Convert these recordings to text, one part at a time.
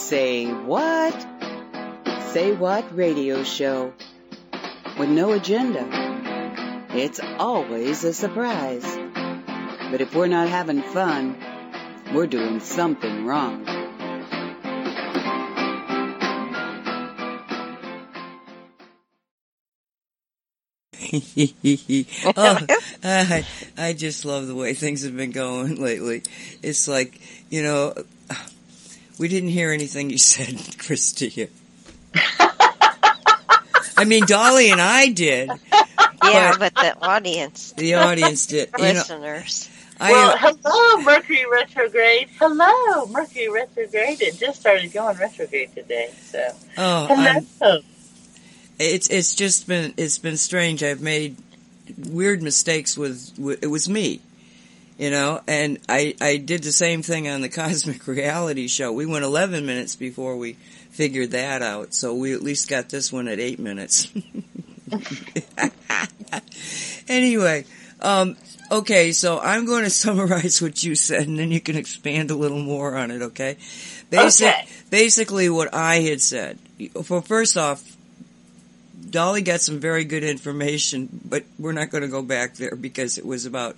Say What? Say What radio show. With no agenda. It's always a surprise. But if we're not having fun, we're doing something wrong. Oh, I just love the way things have been going lately. It's like, we didn't hear anything you said, Christia. I mean, Dolly and I did. Yeah, but the audience. The audience did. Listeners. Hello, Mercury retrograde. Hello, Mercury retrograde. It just started going retrograde today, so. Hello. It's been strange. I've made weird mistakes it was me, and I did the same thing on the Cosmic Reality Show. We went 11 minutes before we figured that out, so we at least got this one at 8 minutes. Anyway, okay, so I'm going to summarize what you said, and then you can expand a little more on it, okay? Basically what I had said. First off, Dolly got some very good information, but we're not going to go back there because it was about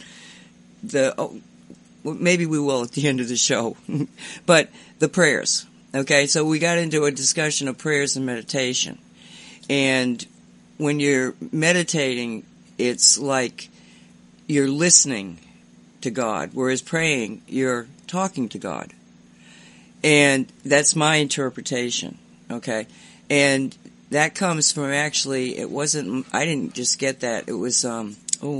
maybe we will at the end of the show, but the prayers. Okay, so we got into a discussion of prayers and meditation. And when you're meditating, it's like you're listening to God, whereas praying, you're talking to God. And that's my interpretation, okay? And that comes from I didn't just get that. It was, an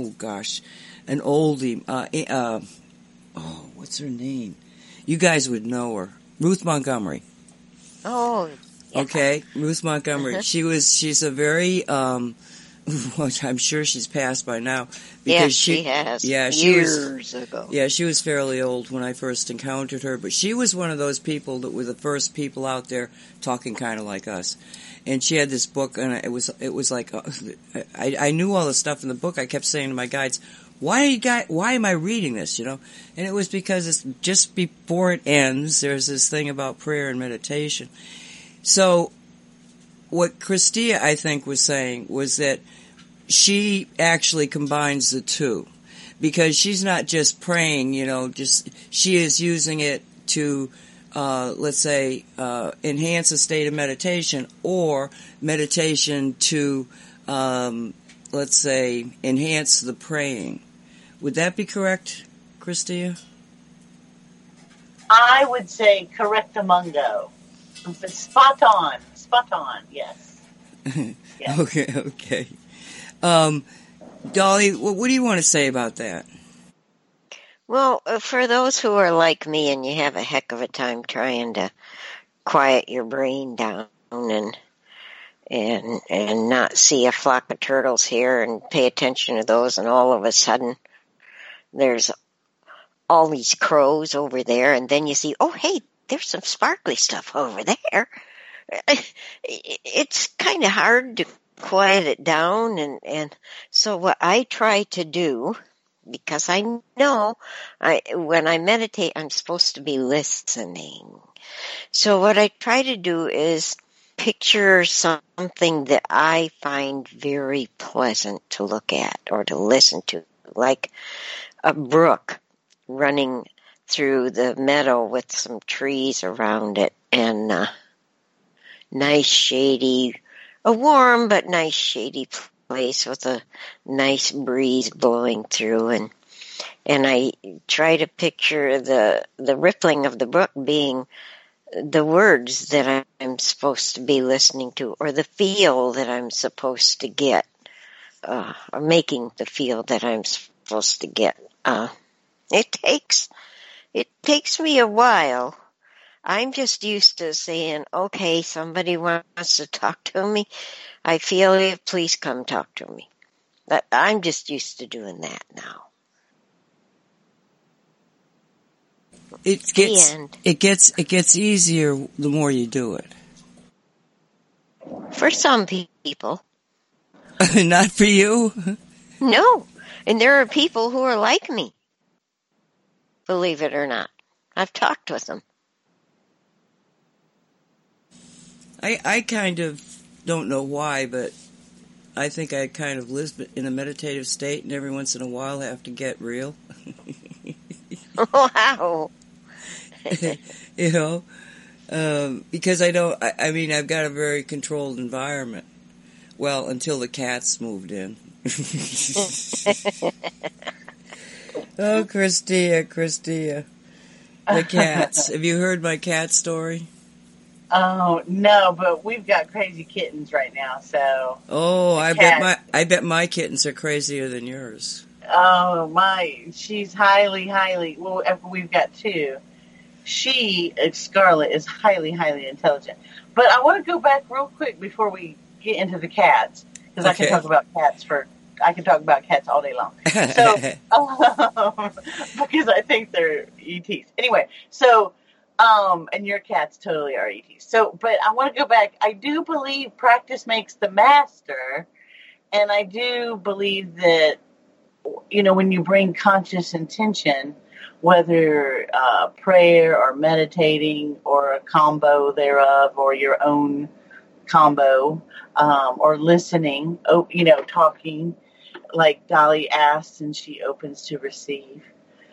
oldie, what's her name? You guys would know her. Ruth Montgomery. Oh, yeah. Okay, Ruth Montgomery. She's a very, I'm sure she's passed by now. Because she has. Yeah, years ago. Yeah, she was fairly old when I first encountered her, but she was one of those people that were the first people out there talking kind of like us. And she had this book, and it was like, I knew all the stuff in the book. I kept saying to my guides, why am I reading this, And it was because it's just before it ends, there's this thing about prayer and meditation. So, what Christia, I think, was saying was that she actually combines the two. Because she's not just praying, she is using it to, let's say, enhance a state of meditation, or meditation to, let's say, enhance the praying. Would that be correct, Christia? I would say correctamundo. Spot on, yes. Yes. Okay. Dolly, what do you want to say about that? Well, for those who are like me and you have a heck of a time trying to quiet your brain down and not see a flock of turtles here and pay attention to those, and all of a sudden there's all these crows over there, and then you see, oh, hey, there's some sparkly stuff over there. It's kind of hard to quiet it down, and so what I try to do, because I know when I meditate, I'm supposed to be listening. So what I try to do is picture something that I find very pleasant to look at or to listen to, like a brook running through the meadow with some trees around it, and a warm but nice shady place with a nice breeze blowing through, and I try to picture the rippling of the brook being the words that I'm supposed to be listening to, or the feel that I'm supposed to get, or making the feel that I'm supposed to get. It takes me a while. I'm just used to saying, okay, somebody wants to talk to me. I feel you, please come talk to me. But I'm just used to doing that now. It gets easier the more you do it. For some people. Not for you? No. And there are people who are like me. Believe it or not. I've talked with them. I kind of don't know why, but I think I kind of live in a meditative state, and every once in a while have to get real. Wow. You know, because I don't. I mean, I've got a very controlled environment. Well, until the cats moved in. Oh, Christia. The cats. Have you heard my cat story? Oh, no, but we've got crazy kittens right now, so. Oh, I bet my kittens are crazier than yours. Oh, she's highly, well, we've got two. Scarlet, is highly, highly intelligent. But I want to go back real quick before we get into the cats, because I can talk about cats all day long. So, because I think they're ETs. Anyway, so, and your cats totally are ETs. So, but I want to go back. I do believe practice makes the master, and I do believe that, you know, when you bring conscious intention, whether prayer or meditating or a combo thereof or your own combo, or listening, you know, talking, like Dolly asks and she opens to receive.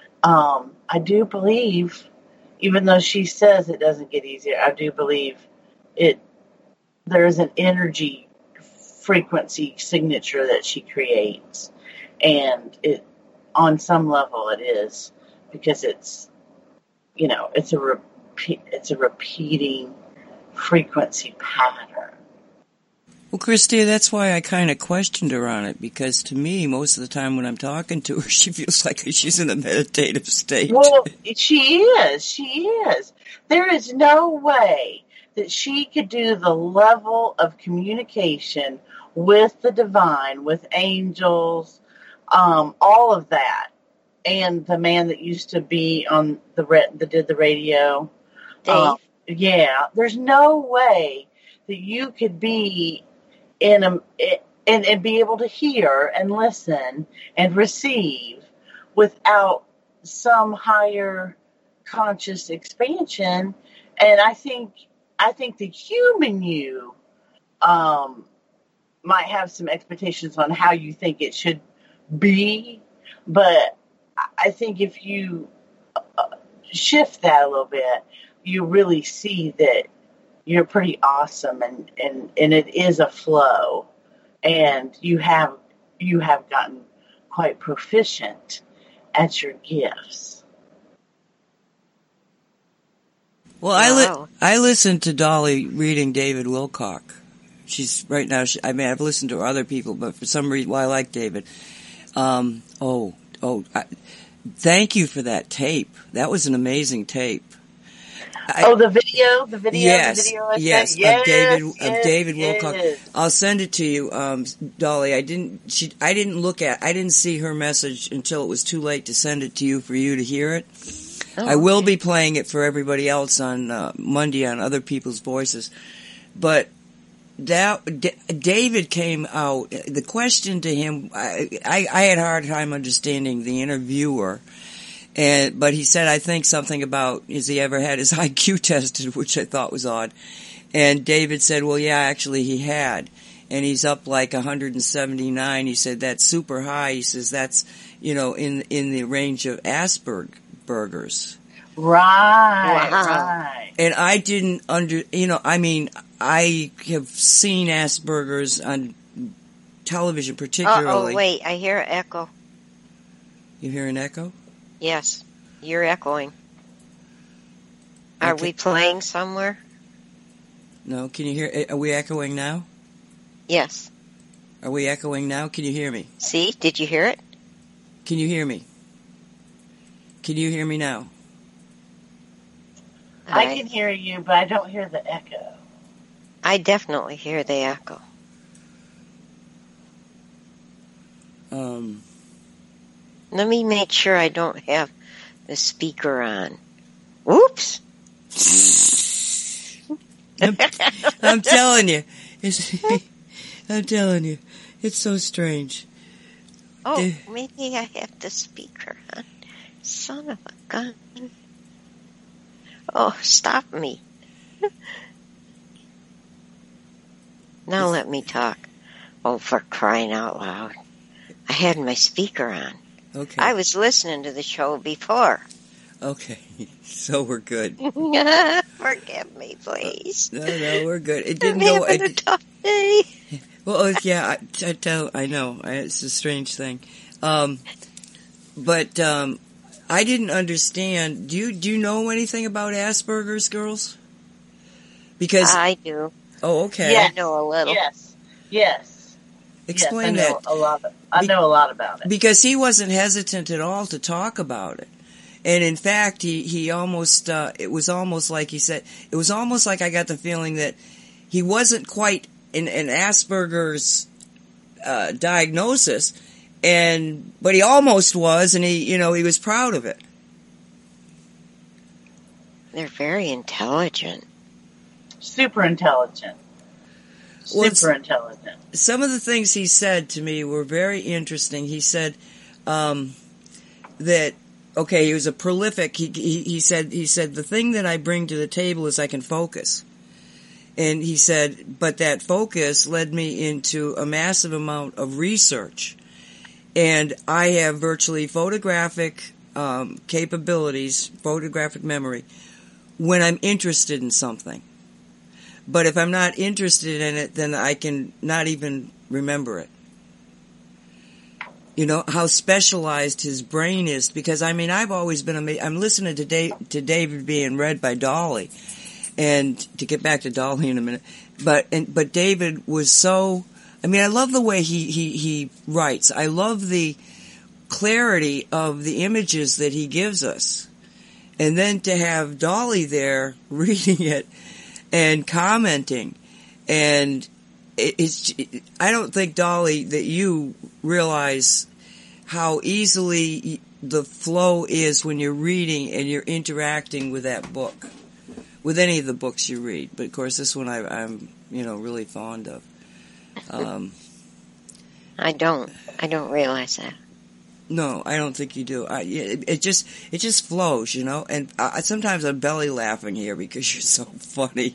I do believe, even though she says it doesn't get easier, I do believe there's an energy frequency signature that she creates. And on some level it is, because it's, you know, it's a repeating frequency pattern. Well, Christia, that's why I kind of questioned her on it, because to me, most of the time when I'm talking to her, she feels like she's in a meditative state. Well, she is. There is no way that she could do the level of communication with the divine, with angels, all of that. And the man that used to be on that did the radio. Dave? Yeah, there's no way that you could be and be able to hear and listen and receive without some higher conscious expansion. And I think the human you might have some expectations on how you think it should be, but I think if you shift that a little bit, you really see that you're pretty awesome, and it is a flow, and you have gotten quite proficient at your gifts. Well, wow. I listened to Dolly reading David Wilcock. She's right now. I've listened to other people, but for some reason, I like David. Thank you for that tape. That was an amazing tape. The video. Yes, the video yes, of David Wilcock. I'll send it to you, Dolly. I didn't see her message until it was too late to send it to you for you to hear it. I will be playing it for everybody else on Monday on Other People's Voices, but. David came out. The question to him, I had a hard time understanding the interviewer, but he said, I think something about, has he ever had his IQ tested, which I thought was odd. And David said, well, yeah, actually he had. And he's up like 179. He said, that's super high. He says, that's, you know, in the range of Asperger's. Right, wow. Right. And I didn't I have seen Asperger's on television particularly. Oh, wait, I hear an echo. You hear an echo? Yes, you're echoing. Are we playing somewhere? No, can you hear, are we echoing now? Yes. Are we echoing now? Can you hear me? See, did you hear it? Can you hear me? Can you hear me now? I can hear you, but I don't hear the echo. I definitely hear the echo. Let me make sure I don't have the speaker on. Oops. I'm telling you. I'm telling you. It's so strange. Oh, maybe I have the speaker on. Son of a gun. Oh, stop me. Now let me talk. Oh, for crying out loud. I had my speaker on. Okay. I was listening to the show before. Okay. So we're good. Forgive me, please. No, we're good. It I'm didn't go. having a tough day. Well, yeah, I know. It's a strange thing. But I didn't understand. Do you know anything about Asperger's, girls? Because I do. Oh, okay. Yes. I know a little. Yes. Explain yes, I know a lot about it. Because he wasn't hesitant at all to talk about it. And in fact, he almost, it was almost like he said, it was almost like I got the feeling that he wasn't quite an Asperger's, diagnosis, but he almost was, and he was proud of it. They're very intelligent. Super intelligent. Well, Super intelligent. Some of the things he said to me were very interesting. He said, that, okay, he was a prolific, he said, the thing that I bring to the table is I can focus. And he said, but that focus led me into a massive amount of research. And I have virtually photographic capabilities, photographic memory, when I'm interested in something. But if I'm not interested in it, then I can not even remember it. You know, how specialized his brain is. Because, I mean, I've always been amazed. I'm listening to David being read by Dolly. And to get back to Dolly in a minute. But David was so, I mean, I love the way he writes. I love the clarity of the images that he gives us. And then to have Dolly there reading it and commenting. And I don't think, Dolly, that you realize how easily the flow is when you're reading and you're interacting with that book. With any of the books you read. But of course this one I'm really fond of. I don't realize that. No, I don't think you do. It just flows, and sometimes I'm belly laughing here because you're so funny.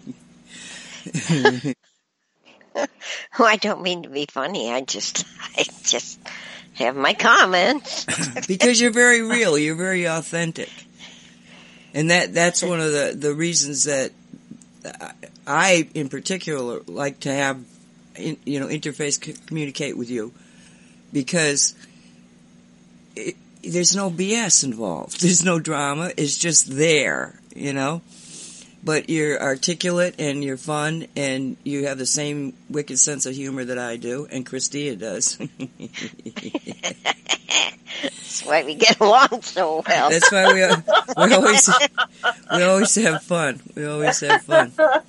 Well, I don't mean to be funny. I just have my comments. Because you're very real. You're very authentic. And that's one of the reasons that I, in particular, like to have, interface communicate with you. Because there's no BS involved. There's no drama. It's just there, But you're articulate and you're fun and you have the same wicked sense of humor that I do and Christia does. That's why we get along so well. That's why we always have fun. We always have fun.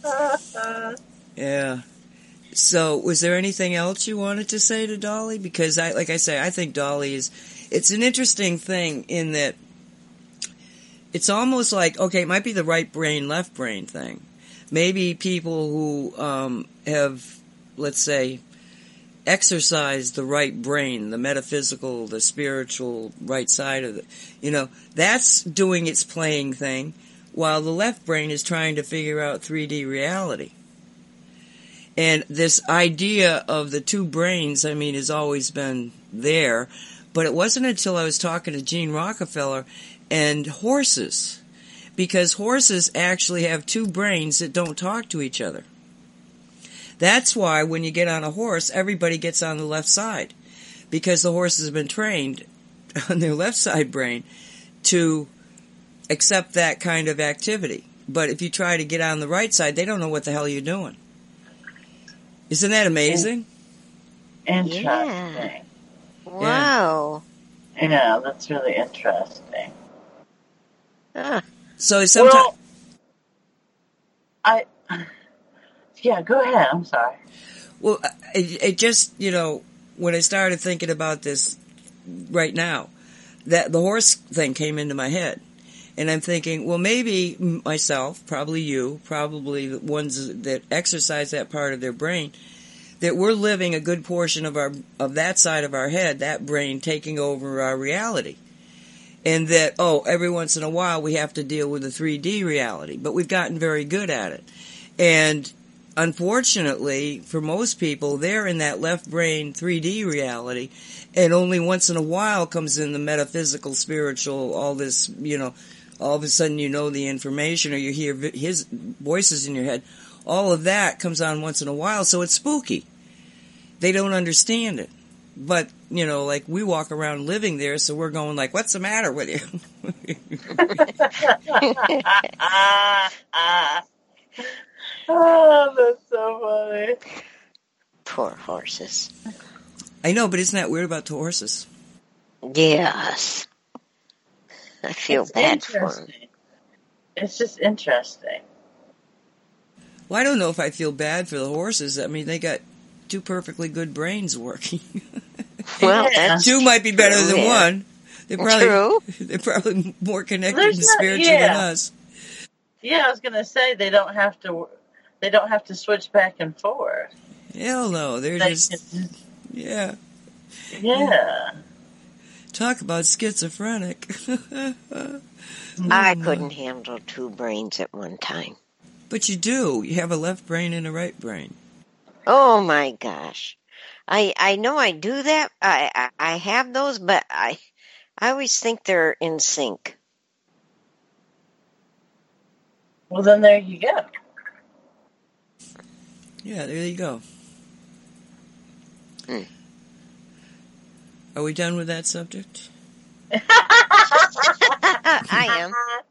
Yeah. So, was there anything else you wanted to say to Dolly? Because I think Dolly it's an interesting thing in that it's almost like, okay, it might be the right brain, left brain thing. Maybe people who have, let's say, exercised the right brain, the metaphysical, the spiritual right side of it, that's doing its playing thing, while the left brain is trying to figure out 3D reality. And this idea of the two brains, I mean, has always been there, but it wasn't until I was talking to Gene Rockefeller and horses, because horses actually have two brains that don't talk to each other. That's why when you get on a horse, everybody gets on the left side, because the horse has been trained on their left side brain to accept that kind of activity. But if you try to get on the right side, they don't know what the hell you're doing. Isn't that amazing? Interesting. Yeah. Wow. Yeah, that's really interesting. So sometimes... Yeah, go ahead. I'm sorry. Well, it just, when I started thinking about this right now, that the horse thing came into my head. And I'm thinking, well, maybe myself, probably you, probably the ones that exercise that part of their brain, that we're living a good portion of that side of our head, that brain taking over our reality. And that, every once in a while we have to deal with the 3D reality. But we've gotten very good at it. And unfortunately, for most people, they're in that left brain 3D reality, and only once in a while comes in the metaphysical, spiritual, all this, all of a sudden you know the information, or you hear his voices in your head. All of that comes on once in a while, so it's spooky. They don't understand it. But, like we walk around living there, so we're going like, what's the matter with you? Oh, that's so funny. Poor horses. I know, but isn't that weird about the horses? Yes. I feel bad for them. It's just interesting. Well, I don't know if I feel bad for the horses. I mean, they got two perfectly good brains working. Well, that's two might be better true, than yeah. one. They're probably more connected and spiritual than us. Yeah, I was gonna say they don't have to switch back and forth. Hell no, they're just yeah. Yeah. Talk about schizophrenic. I couldn't handle two brains at one time. But you do. You have a left brain and a right brain. Oh my gosh. I know I do that. I have those, but I always think they're in sync. Well, then there you go. Yeah, there you go. Are we done with that subject? I am.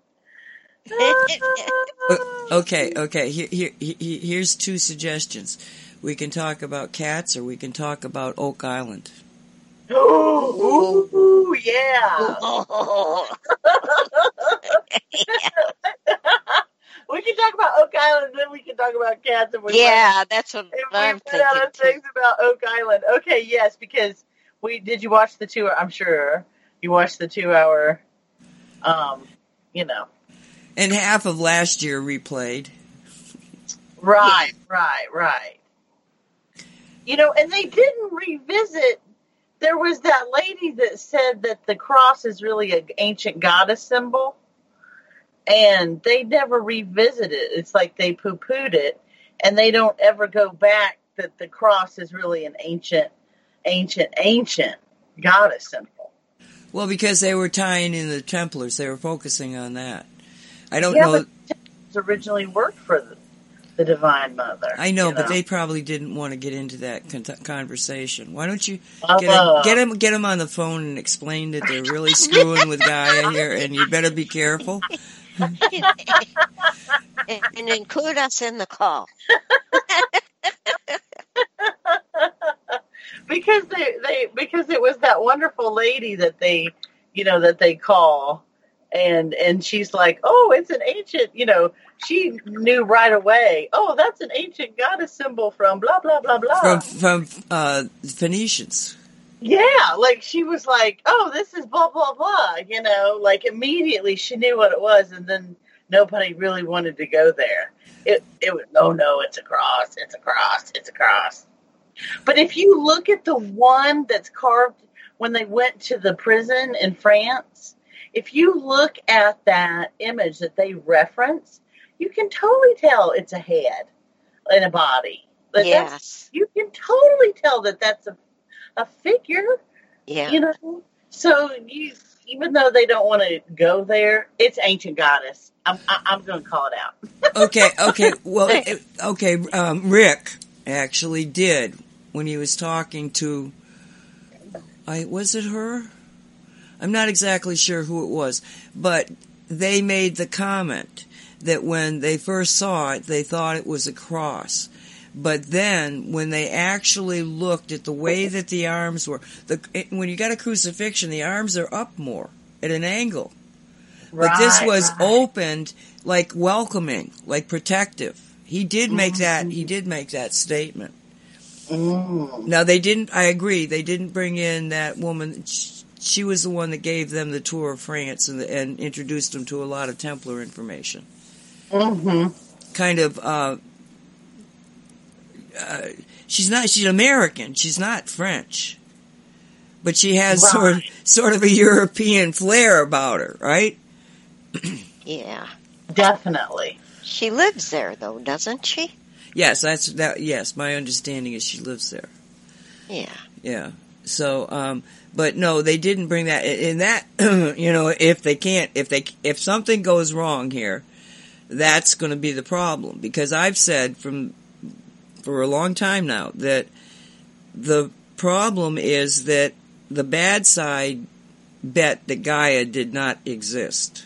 Okay. Here's two suggestions. We can talk about cats, or we can talk about Oak Island. Ooh, yeah. We can talk about Oak Island, then we can talk about cats. Yeah, that's what I'm thinking. Other things about Oak Island. Okay, yes, because did you watch the 2 hour? I'm sure you watched the 2 hour. And half of last year replayed. Right. And they didn't revisit. There was that lady that said that the cross is really an ancient goddess symbol, and they never revisited it. It's like they poo-pooed it, and they don't ever go back that the cross is really an ancient goddess symbol. Well, because they were tying in the Templars. They were focusing on that. I don't know. But the Templars originally worked for the Divine Mother. I know, but they probably didn't want to get into that conversation. Why don't you get them on the phone and explain that they're really screwing with Gaia here, and you better be careful. And include us in the call. Because because it was that wonderful lady that they call, and she's like, oh, it's an ancient, she knew right away. Oh, that's an ancient goddess symbol from blah blah blah blah. From Phoenicians. Yeah, like she was like, oh, this is blah blah blah. Like immediately she knew what it was, and then nobody really wanted to go there. It was no, it's a cross, it's a cross, it's a cross. But if you look at the one that's carved when they went to the prison in France, if you look at that image that they reference, you can totally tell it's a head and a body. Yes. You can totally tell that that's a figure. Yeah. So even though they don't want to go there, it's ancient goddess. I'm going to call it out. Okay. Well, Rick actually did when he was talking to, was it her? I'm not exactly sure who it was, but they made the comment that when they first saw it, they thought it was a cross. But then, when they actually looked at the way that the arms were, when you got a crucifixion, the arms are up more at an angle. But this was opened, like welcoming, like protective. He did make that. He did make that statement. Now they didn't. I agree. They didn't bring in that woman. She was the one that gave them the tour of France and introduced them to a lot of Templar information. Kind of. She's American. She's not French, but she has sort of a European flair about her, right? Yeah, definitely. She lives there, though, doesn't she? Yes, that's that. Yes, my understanding is she lives there. Yeah. Yeah. So, but no, they didn't bring that in that, if something goes wrong here, that's going to be the problem. Because I've said for a long time now that the problem is that the bad side bet that Gaia did not exist.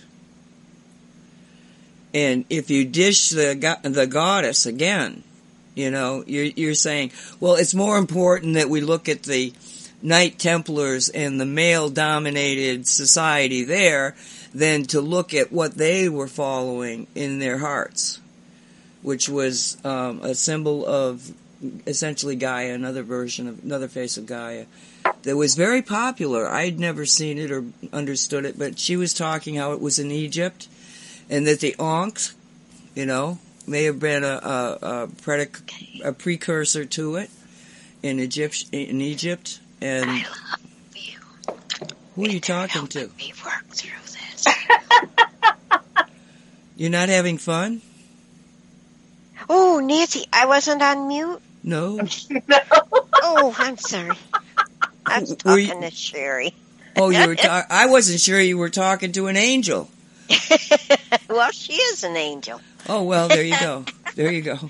And if you dish the goddess again, you're saying, well, it's more important that we look at the Knight Templars and the male-dominated society there than to look at what they were following in their hearts, which was a symbol of essentially Gaia, another face of Gaia, that was very popular. I'd never seen it or understood it, but she was talking how it was in Egypt, and that the Ankh, may have been a precursor to it in Egypt. And I love you. Who are you talking to? Me work through this. You're not having fun? Oh, Nancy, I wasn't on mute. No. No. Oh, I'm sorry. I was talking to Sherry. Oh, you were I wasn't sure you were talking to an angel. Well, she is an angel. Oh, well, there you go. There you go.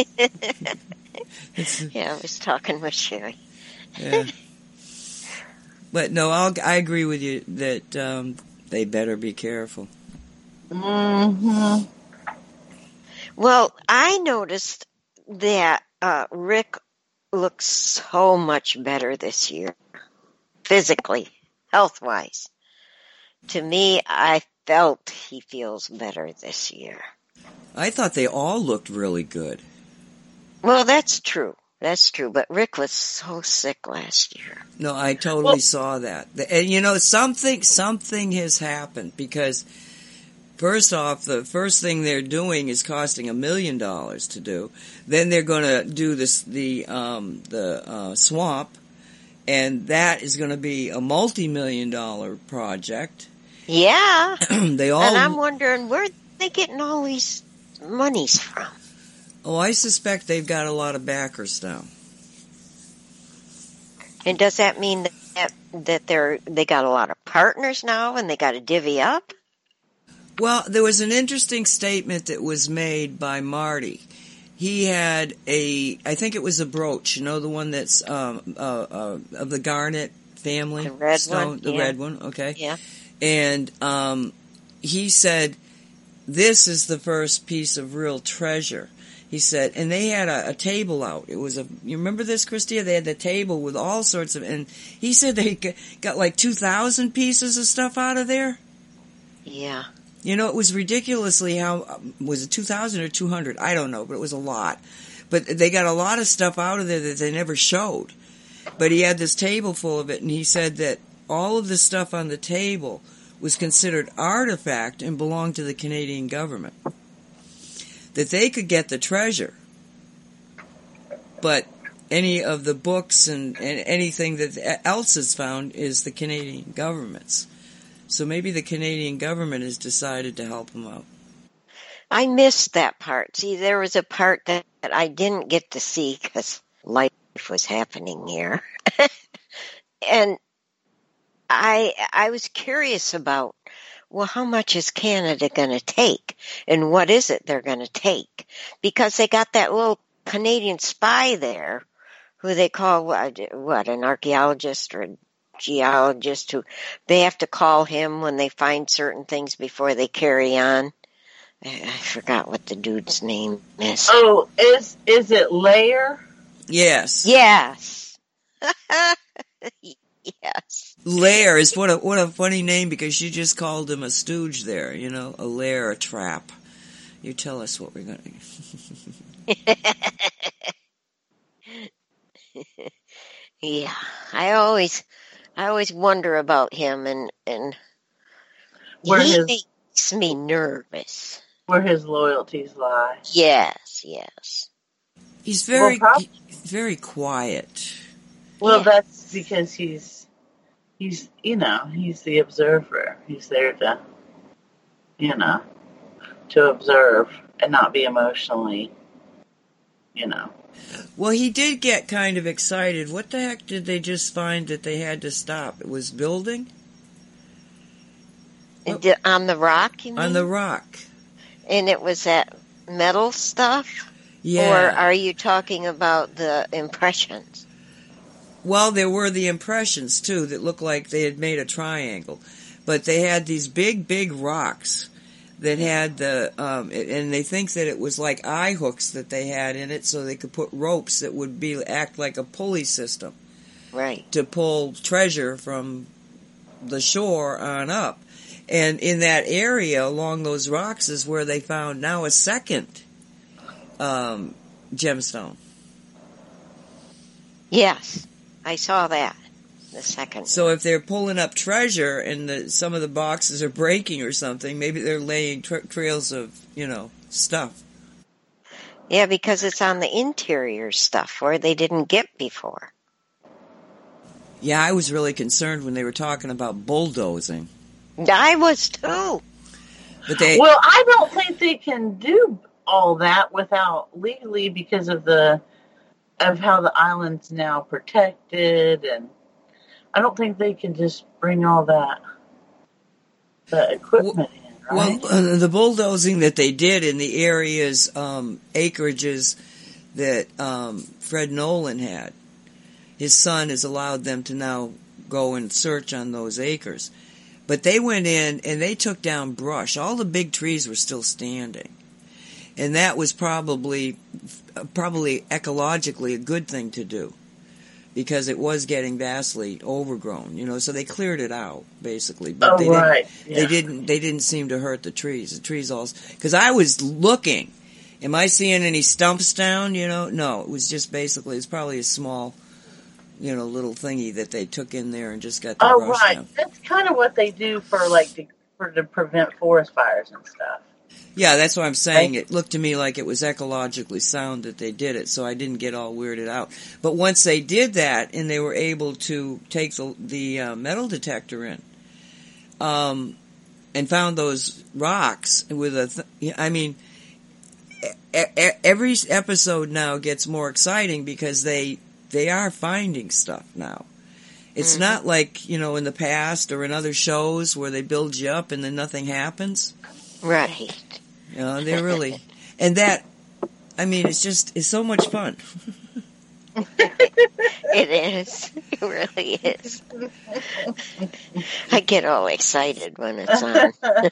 Yeah, I was talking with Sherry. Yeah. But no, I agree with you that they better be careful. Mm-hmm. Well, I noticed that Rick looks so much better this year, physically, health-wise. To me, I felt he feels better this year. I thought they all looked really good. Well, that's true. That's true. But Rick was so sick last year. No, I totally saw that. And something has happened because first off, the first thing they're doing is costing $1 million to do. Then they're going to do the swamp, and that is going to be a multi-million-dollar project. Yeah. And I'm wondering where they getting all these monies from. Oh, I suspect they've got a lot of backers now. And does that mean that they got a lot of partners now and they got to divvy up? Well, there was an interesting statement that was made by Marty. He had I think it was a brooch, the one that's of the garnet family, the red stone, one, the red one, okay, yeah. And he said, "This is the first piece of real treasure." He said, and they had a table out. It was you remember this, Christia? They had the table with all sorts of, and he said they got like 2,000 pieces of stuff out of there. Yeah. It was ridiculously was it 2,000 or 200? I don't know, but it was a lot. But they got a lot of stuff out of there that they never showed. But he had this table full of it, and he said that all of the stuff on the table was considered artifact and belonged to the Canadian government. That they could get the treasure, but any of the books and anything that else is found is the Canadian government's. So maybe the Canadian government has decided to help them out. I missed that part. See, there was a part that I didn't get to see because life was happening here. And I was curious about, well, how much is Canada going to take? And what is it they're going to take? Because they got that little Canadian spy there who they call, an archaeologist or a geologist, who they have to call him when they find certain things before they carry on. I forgot what the dude's name is. Oh, is it Lair? Yes. Yes. Yes. Lair is what a funny name, because you just called him a stooge there, a lair, a trap. You tell us what we're going to... Yeah, I always wonder about him, and he makes me nervous. Where his loyalties lie. Yes. He's very quiet. Well, Yeah. that's because he's the observer. He's there to observe and not be emotionally you know. Well, he did get kind of excited. What the heck did they just find that they had to stop? It was building? On the rock, you mean? On the rock. And it was that metal stuff? Yeah. Or are you talking about the impressions? Well, there were the impressions, too, that looked like they had made a triangle. But they had these big, big rocks that had the, and they think that it was like eye hooks that they had in it so they could put ropes that would act like a pulley system. Right. To pull treasure from the shore on up. And in that area along those rocks is where they found now a second gemstone. Yes, I saw that. The second. So if they're pulling up treasure and some of the boxes are breaking or something, maybe they're laying trails of, stuff. Yeah, because it's on the interior stuff where they didn't get before. Yeah, I was really concerned when they were talking about bulldozing. I was too. But well, I don't think they can do all that without legally because of how the island's now protected, and I don't think they can just bring all that equipment in, right? Well, the bulldozing that they did in the areas, acreages that Fred Nolan had, his son has allowed them to now go and search on those acres. But they went in and they took down brush. All the big trees were still standing. And that was probably ecologically a good thing to do. Because it was getting vastly overgrown, so they cleared it out, basically. But they didn't seem to hurt the trees. The trees all, because I was looking. Am I seeing any stumps down, No, it was just basically, it's probably a small, little thingy that they took in there and just got the brush down. That's kind of what they do to prevent forest fires and stuff. Yeah, that's what I'm saying. Right? It looked to me like it was ecologically sound that they did it, so I didn't get all weirded out. But once they did that and they were able to take the metal detector in, and found those rocks with every episode now gets more exciting because they are finding stuff now. It's not like, in the past or in other shows where they build you up and then nothing happens. Right. They're really, and that, it's so much fun. It is. It really is. I get all excited when it's on.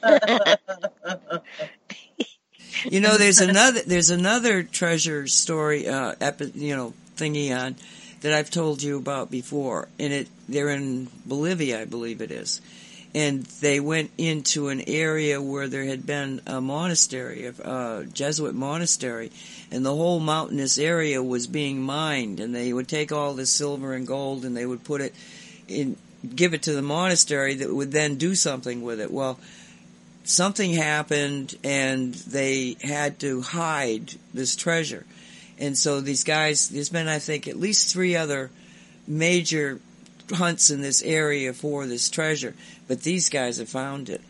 There's another treasure story, thingy on that I've told you about before, and they're in Bolivia, I believe it is. And they went into an area where there had been a monastery, a Jesuit monastery, and the whole mountainous area was being mined, and they would take all the silver and gold and they would put it in, give it to the monastery that would then do something with it. Well, something happened and they had to hide this treasure. And so these guys, there's been, I think, at least 3 other major hunts in this area for this treasure, but these guys have found it.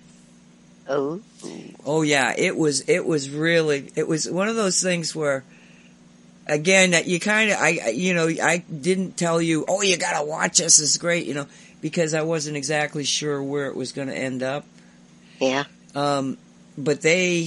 Oh yeah, it was one of those things where, again, you kind of, I didn't tell you, oh, you gotta watch this, it's great, because I wasn't exactly sure where it was going to end up. Yeah. But they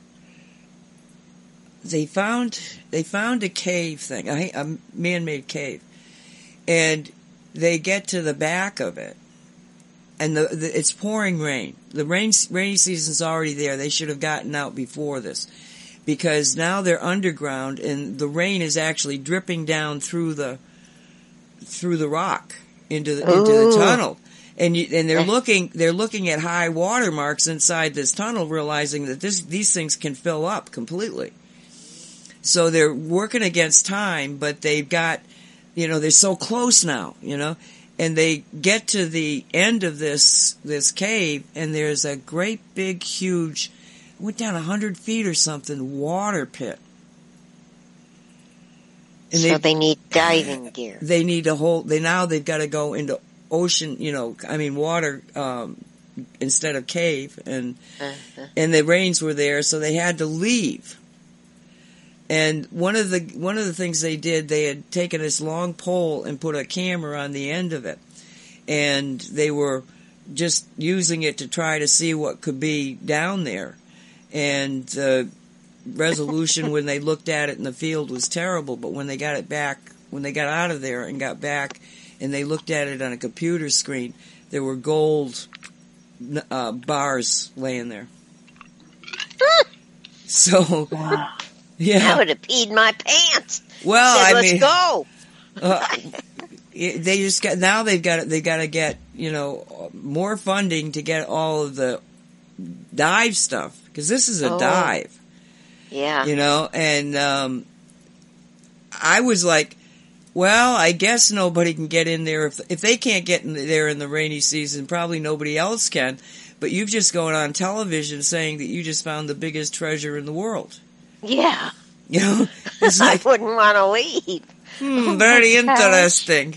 found a cave thing, a man-made cave, and they get to the back of it, and it's pouring rain. The rainy season's already there. They should have gotten out before this, because now they're underground, and the rain is actually dripping down through the rock into the tunnel, and they're looking at high water marks inside this tunnel, realizing that these things can fill up completely. So they're working against time, but they've got, they're so close now, and they get to the end of this cave, and there's a great big, huge, went down 100 feet or something, water pit. And so they need diving gear. They need they've got to go into ocean, water, instead of cave, and the rains were there, so they had to leave. And one of the things they did, they had taken this long pole and put a camera on the end of it, and they were just using it to try to see what could be down there. And the resolution when they looked at it in the field was terrible, but when they got it back, when they got out of there and got back and they looked at it on a computer screen, there were gold bars laying there. So, Wow. yeah. I would have peed my pants. Well, Said, I let's mean, go. they just got, now they got to get, more funding to get all of the dive stuff, because this is a dive. Yeah. And I was like, well, I guess nobody can get in there. If they can't get in there in the rainy season, probably nobody else can. But you've just gone on television saying that you just found the biggest treasure in the world. Yeah. It's like, I wouldn't want to leave. Very interesting.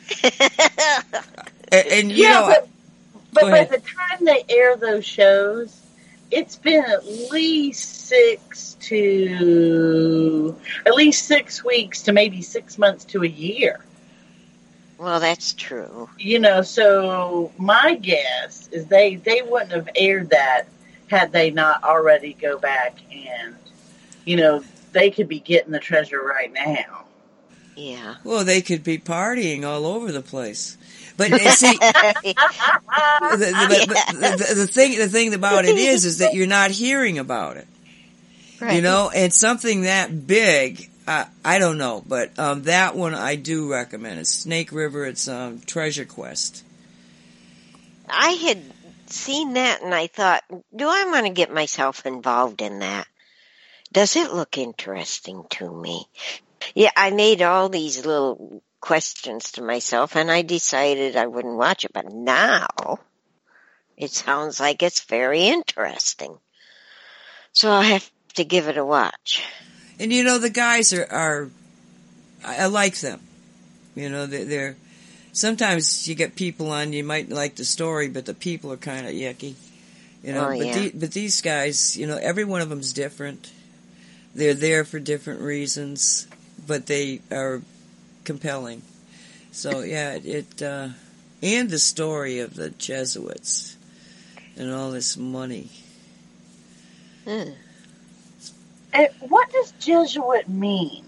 and you know, but by the time they air those shows, it's been at least 6 weeks to maybe 6 months to a year. Well, that's true. So my guess is they wouldn't have aired that had they not already go back and, they could be getting the treasure right now. Yeah. Well, they could be partying all over the place. But see, the thing about it is that you're not hearing about it. Right. And something that big, I don't know, but that one I do recommend. It's Snake River. It's Treasure Quest. I had seen that and I thought, do I want to get myself involved in that? Does it look interesting to me? Yeah, I made all these little questions to myself and I decided I wouldn't watch it, but now it sounds like it's very interesting. So I'll have to give it a watch. And the guys are I like them. They're sometimes you get people on, you might like the story, but the people are kind of yucky. But these guys, every one of them's different. They're there for different reasons, but they are compelling. So yeah, and the story of the Jesuits and all this money. And what does Jesuit mean?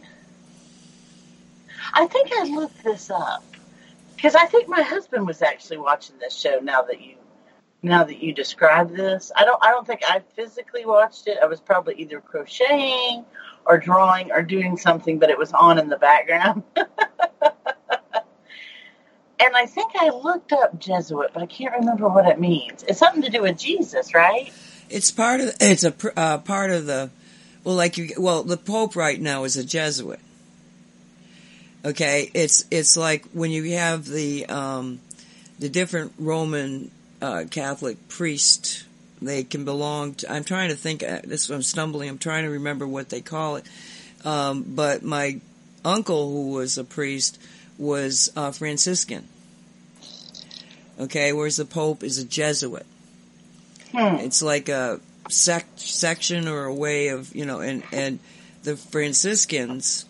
I think I looked this up because I think my husband was actually watching this show. Now that you describe this, I don't think I physically watched it. I was probably either crocheting or drawing or doing something, but it was on in the background. And I think I looked up Jesuit, but I can't remember what it means. It's something to do with Jesus, right? It's part of the the Pope right now is a Jesuit. Okay, it's like when you have the different Roman Catholic priest, they can belong to, I'm trying to think, I'm stumbling, I'm trying to remember what they call it. But my uncle, who was a priest, was Franciscan. Okay, whereas the Pope is a Jesuit. It's like a section or a way of, and the Franciscans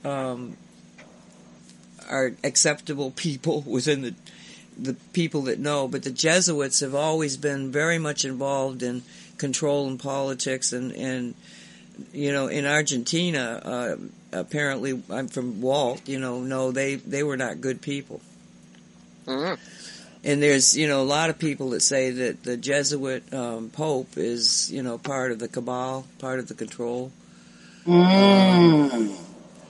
are acceptable people within the people that know, but the Jesuits have always been very much involved in control and politics, and in Argentina, apparently, I'm from Walt, no, they were not good people. Mm-hmm. And there's, a lot of people that say that the Jesuit Pope is, part of the cabal, part of the control. Mm.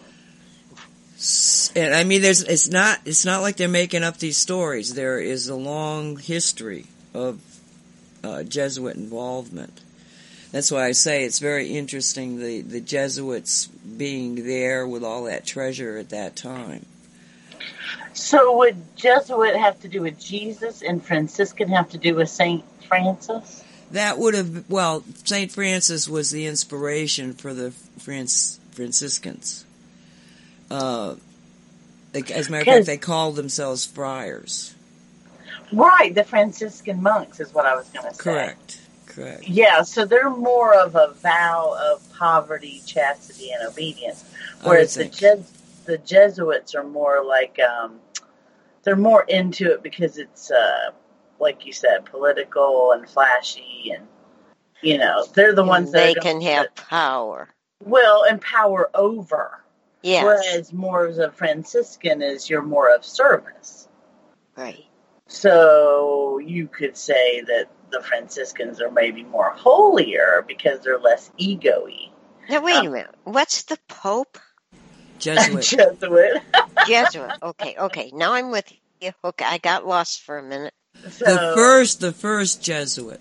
And I mean, it's not like they're making up these stories. There is a long history of Jesuit involvement. That's why I say it's very interesting, the Jesuits being there with all that treasure at that time. So would Jesuit have to do with Jesus and Franciscan have to do with St. Francis? That would have, St. Francis was the inspiration for the Franciscans. As a matter of fact, they called themselves friars. Right, the Franciscan monks is what I was going to say. Correct. Yeah, so they're more of a vow of poverty, chastity, and obedience. Whereas think. The Jesuits are more like, they're more into it because it's, like you said, political and flashy, and, they're the ones that They are can have power. Well, and power over. Yes. Whereas more of a Franciscan is you're more of service. Right. So you could say that the Franciscans are maybe more holier because they're less ego-y. Now, wait a minute. What's the Pope? Jesuit. Jesuit. Jesuit. Okay. Now I'm with you. Okay, I got lost for a minute. So, The first Jesuit.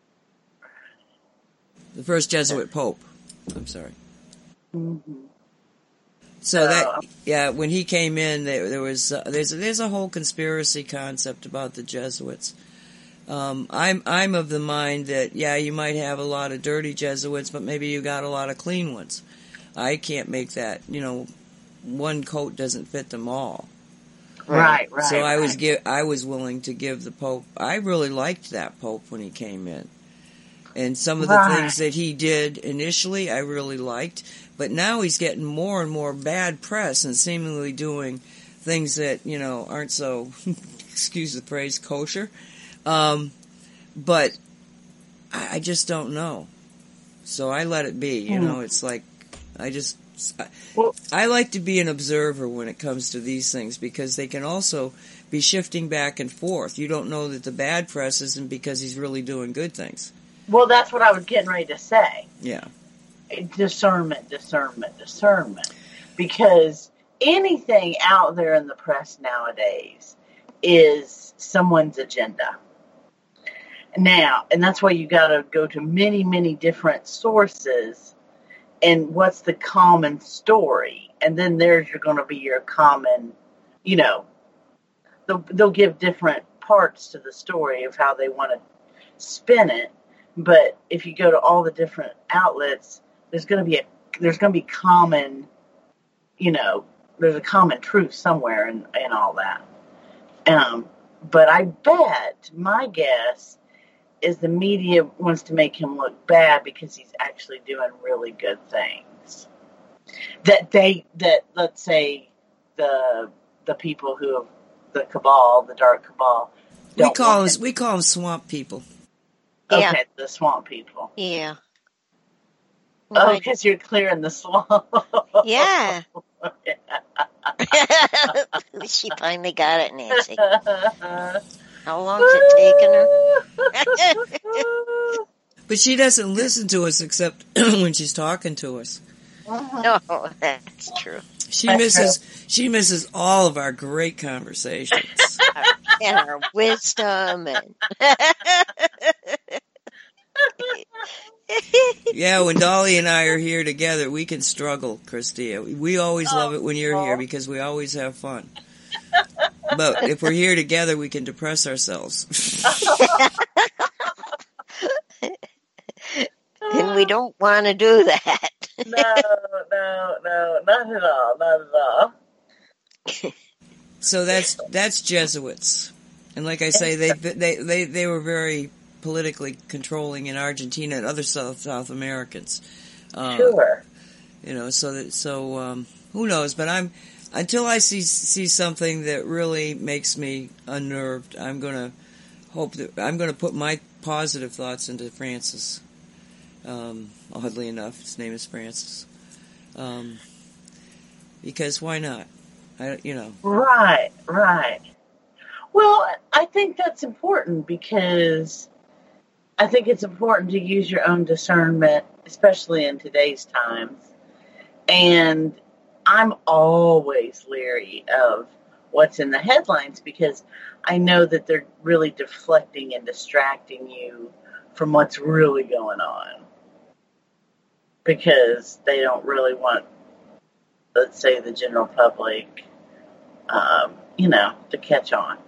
The first Jesuit Pope. I'm sorry. Mm-hmm. So when he came in, there was there's a whole conspiracy concept about the Jesuits. I'm of the mind that you might have a lot of dirty Jesuits, but maybe you got a lot of clean ones. I can't make that. One coat doesn't fit them all. Right. So I was willing to give the Pope. I really liked that Pope when he came in, and some of the things that he did initially, I really liked. But now he's getting more and more bad press and seemingly doing things that, aren't so, excuse the phrase, kosher. But I just don't know. So I let it be, it's like, I like to be an observer when it comes to these things because they can also be shifting back and forth. You don't know that the bad press isn't because he's really doing good things. Well, that's what I was getting ready to say. Yeah. Discernment. Because anything out there in the press nowadays is someone's agenda. Now, and that's why you got to go to many, many different sources. And what's the common story? And then there's going to be your common, they'll give different parts to the story of how they want to spin it. But if you go to all the different outlets, there's going to be common, there's a common truth somewhere in all that. But I bet my guess is the media wants to make him look bad because he's actually doing really good things. That let's say the people who have the cabal, the dark cabal, we call them swamp people. Yeah. Okay, the swamp people. Yeah. Oh, because you're clearing the swamp. Yeah. She finally got it, Nancy. How long's it taken her? But she doesn't listen to us except when she's talking to us. No, that's true. She misses all of our great conversations. And our wisdom and yeah, when Dolly and I are here together, we can struggle, Christia. We always love it when you're here because we always have fun. But if we're here together, we can depress ourselves. and we don't want to do that. No, not at all. So that's Jesuits, and like I say, they were very politically controlling in Argentina and other South Americans. Sure. So who knows? But until I see something that really makes me unnerved, I'm gonna put my positive thoughts into Francis. Oddly enough, his name is Francis. Because why not? Right. Well, I think that's important because I think it's important to use your own discernment, especially in today's times. And I'm always leery of what's in the headlines because I know that they're really deflecting and distracting you from what's really going on. Because they don't really want, let's say, the general public, to catch on.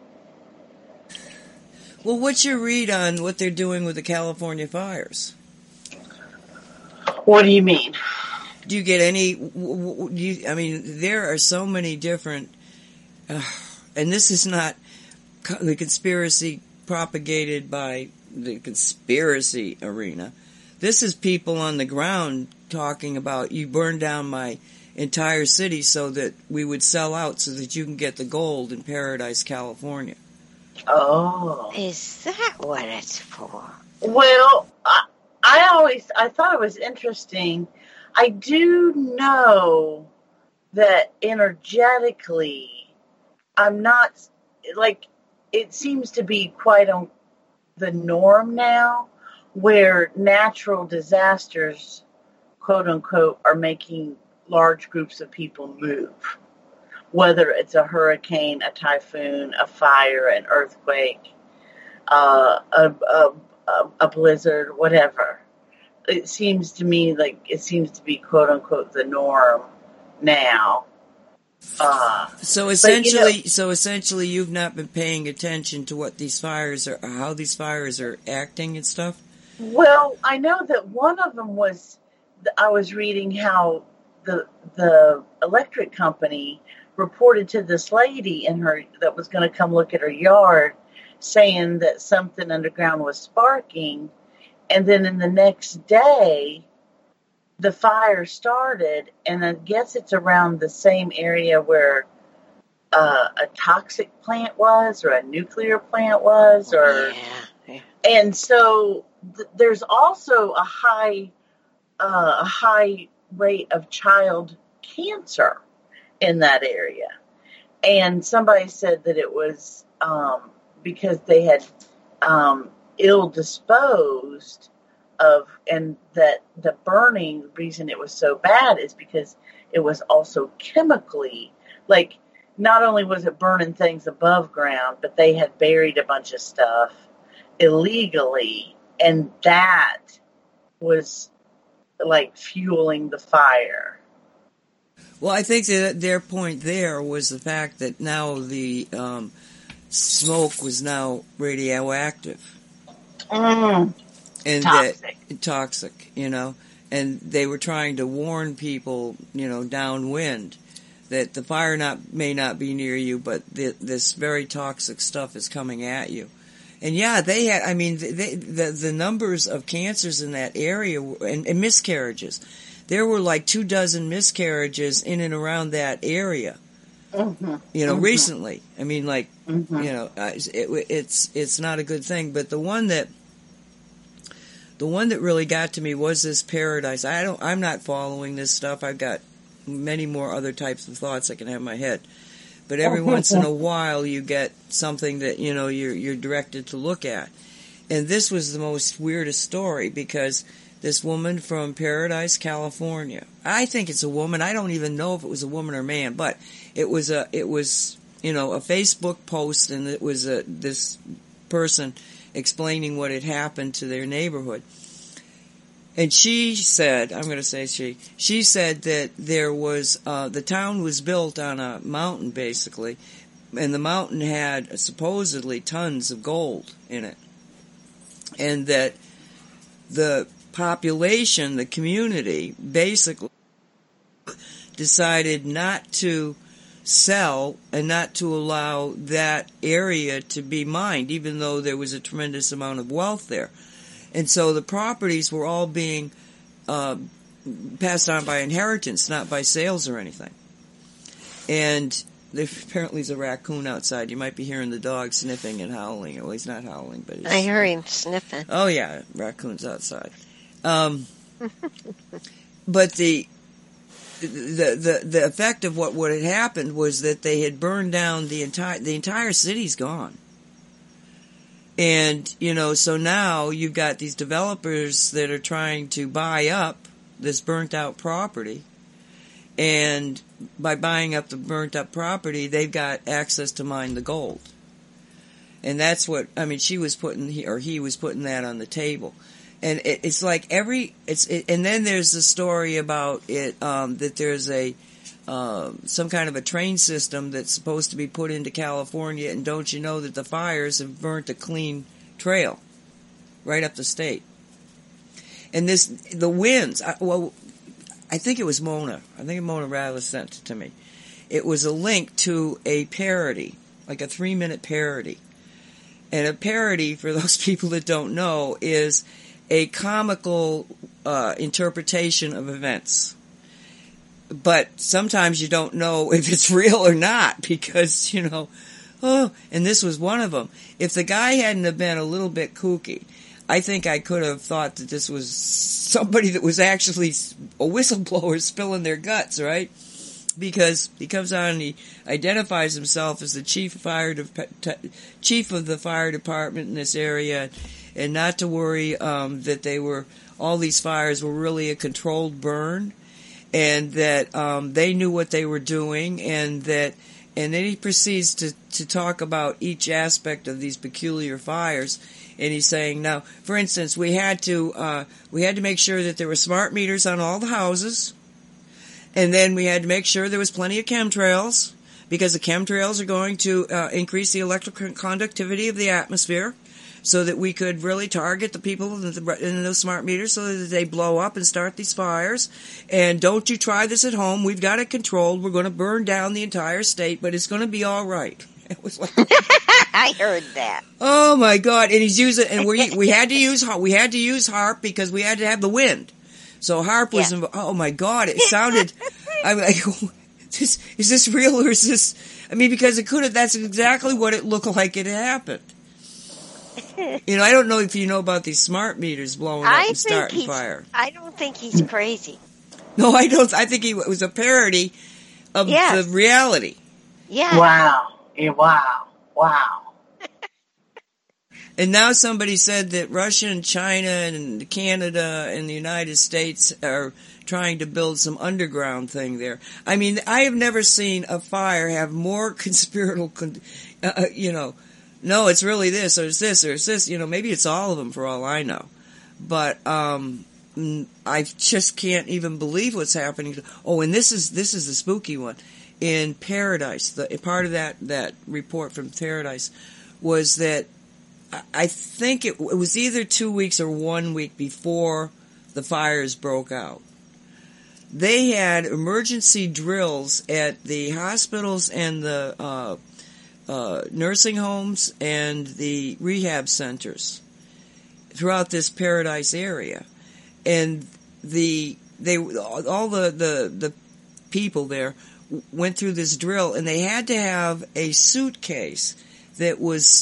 Well, what's your read on what they're doing with the California fires? What do you mean? Do you get any? There are so many different, and this is not the conspiracy propagated by the conspiracy arena. This is people on the ground talking about, you burned down my entire city so that we would sell out so that you can get the gold in Paradise, California. Oh. Is that what it's for? Well, I thought it was interesting. I do know that energetically, I'm not, like, it seems to be quite on the norm now, where natural disasters, quote unquote, are making large groups of people move. Whether it's a hurricane, a typhoon, a fire, an earthquake, a blizzard, whatever. It seems to me like it seems to be quote unquote the norm now. So essentially, you've not been paying attention to what these fires are, how these fires are acting and stuff. Well, I know that one of them was. I was reading how the electric company reported to this lady that was going to come look at her yard, saying that something underground was sparking, and then in the next day, the fire started, and I guess it's around the same area where a toxic plant was, or a nuclear plant was, or and so there's also a high rate of child cancer in that area, and somebody said that it was because they had ill disposed of, and that the burning reason it was so bad is because it was also chemically, like, not only was it burning things above ground, but they had buried a bunch of stuff illegally, and that was like fueling the fire. Well, I think that their point there was the fact that now the smoke was now radioactive. And toxic, and they were trying to warn people, downwind, that the fire may not be near you, but this very toxic stuff is coming at you. And yeah, they had, the numbers of cancers in that area and miscarriages, there were like 24 miscarriages in and around that area. Recently. It's not a good thing, but the one that really got to me was this Paradise. I'm not following this stuff. I've got many more other types of thoughts I can have in my head. But every once in a while you get something that, you're directed to look at. And this was the most weirdest story, because this woman from Paradise, California, I think it's a woman. I don't even know if it was a woman or man, but it was a Facebook post, and it was this person explaining what had happened to their neighborhood. And she said, she said that there was, the town was built on a mountain, basically, and the mountain had supposedly tons of gold in it. And that the population, the community, basically decided not to sell and not to allow that area to be mined, even though there was a tremendous amount of wealth there. And so the properties were all being passed on by inheritance, not by sales or anything. And there apparently is a raccoon outside. You might be hearing the dog sniffing and howling. Well, he's not howling, but I hear him sniffing. Oh yeah, raccoon's outside. But the effect of what had happened was that they had burned down the entire city's gone. And, so now you've got these developers that are trying to buy up this burnt out property. And by buying up the burnt up property, they've got access to mine the gold. And that's what, he was putting that on the table. And it's like and then there's the story about it, that there's some kind of a train system that's supposed to be put into California, and don't you know that the fires have burnt a clean trail right up the state. And the winds, I think it was Mona. I think Mona Radler sent it to me. It was a link to a parody, like a 3-minute parody. And a parody, for those people that don't know, is a comical interpretation of events. but sometimes you don't know if it's real or not because, and this was one of them. If the guy hadn't have been a little bit kooky, I think I could have thought that this was somebody that was actually a whistleblower spilling their guts, right? Because he comes on and he identifies himself as the chief of the fire department in this area, and not to worry that all these fires were really a controlled burn, and that they knew what they were doing, and then he proceeds to talk about each aspect of these peculiar fires. And he's saying, now, for instance, we had to make sure that there were smart meters on all the houses. And then we had to make sure there was plenty of chemtrails, because the chemtrails are going to increase the electrical conductivity of the atmosphere, so that we could really target the people in those smart meters so that they blow up and start these fires. And don't you try this at home. We've got it controlled. We're going to burn down the entire state, but it's going to be all right. It was like, I heard that. Oh my God! And he's using, and we had to use HAARP because we had to have the wind. So HAARP was, oh my God, it sounded, I'm like, is this real or is this, because that's exactly what it looked like it happened. I don't know if you know about these smart meters blowing up and starting fire. I don't think he's crazy. No, I don't, I think it was a parody of the reality. Yeah. Wow. Yeah, wow. And now somebody said that Russia and China and Canada and the United States are trying to build some underground thing there. I have never seen a fire have more conspiratorial, no, it's really this, or it's this, or it's this, maybe it's all of them for all I know. But, I just can't even believe what's happening. Oh, and this is the spooky one. In Paradise, part of that report from Paradise was that I think it was either 2 weeks or 1 week before the fires broke out. They had emergency drills at the hospitals and the nursing homes and the rehab centers throughout this Paradise area, and all the people there went through this drill, and they had to have a suitcase that was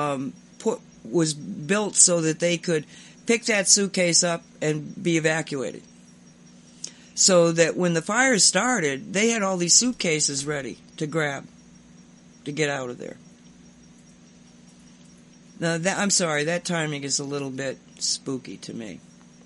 built so that they could pick that suitcase up and be evacuated. So that when the fire started, they had all these suitcases ready to grab to get out of there. Now, I'm sorry, that timing is a little bit spooky to me.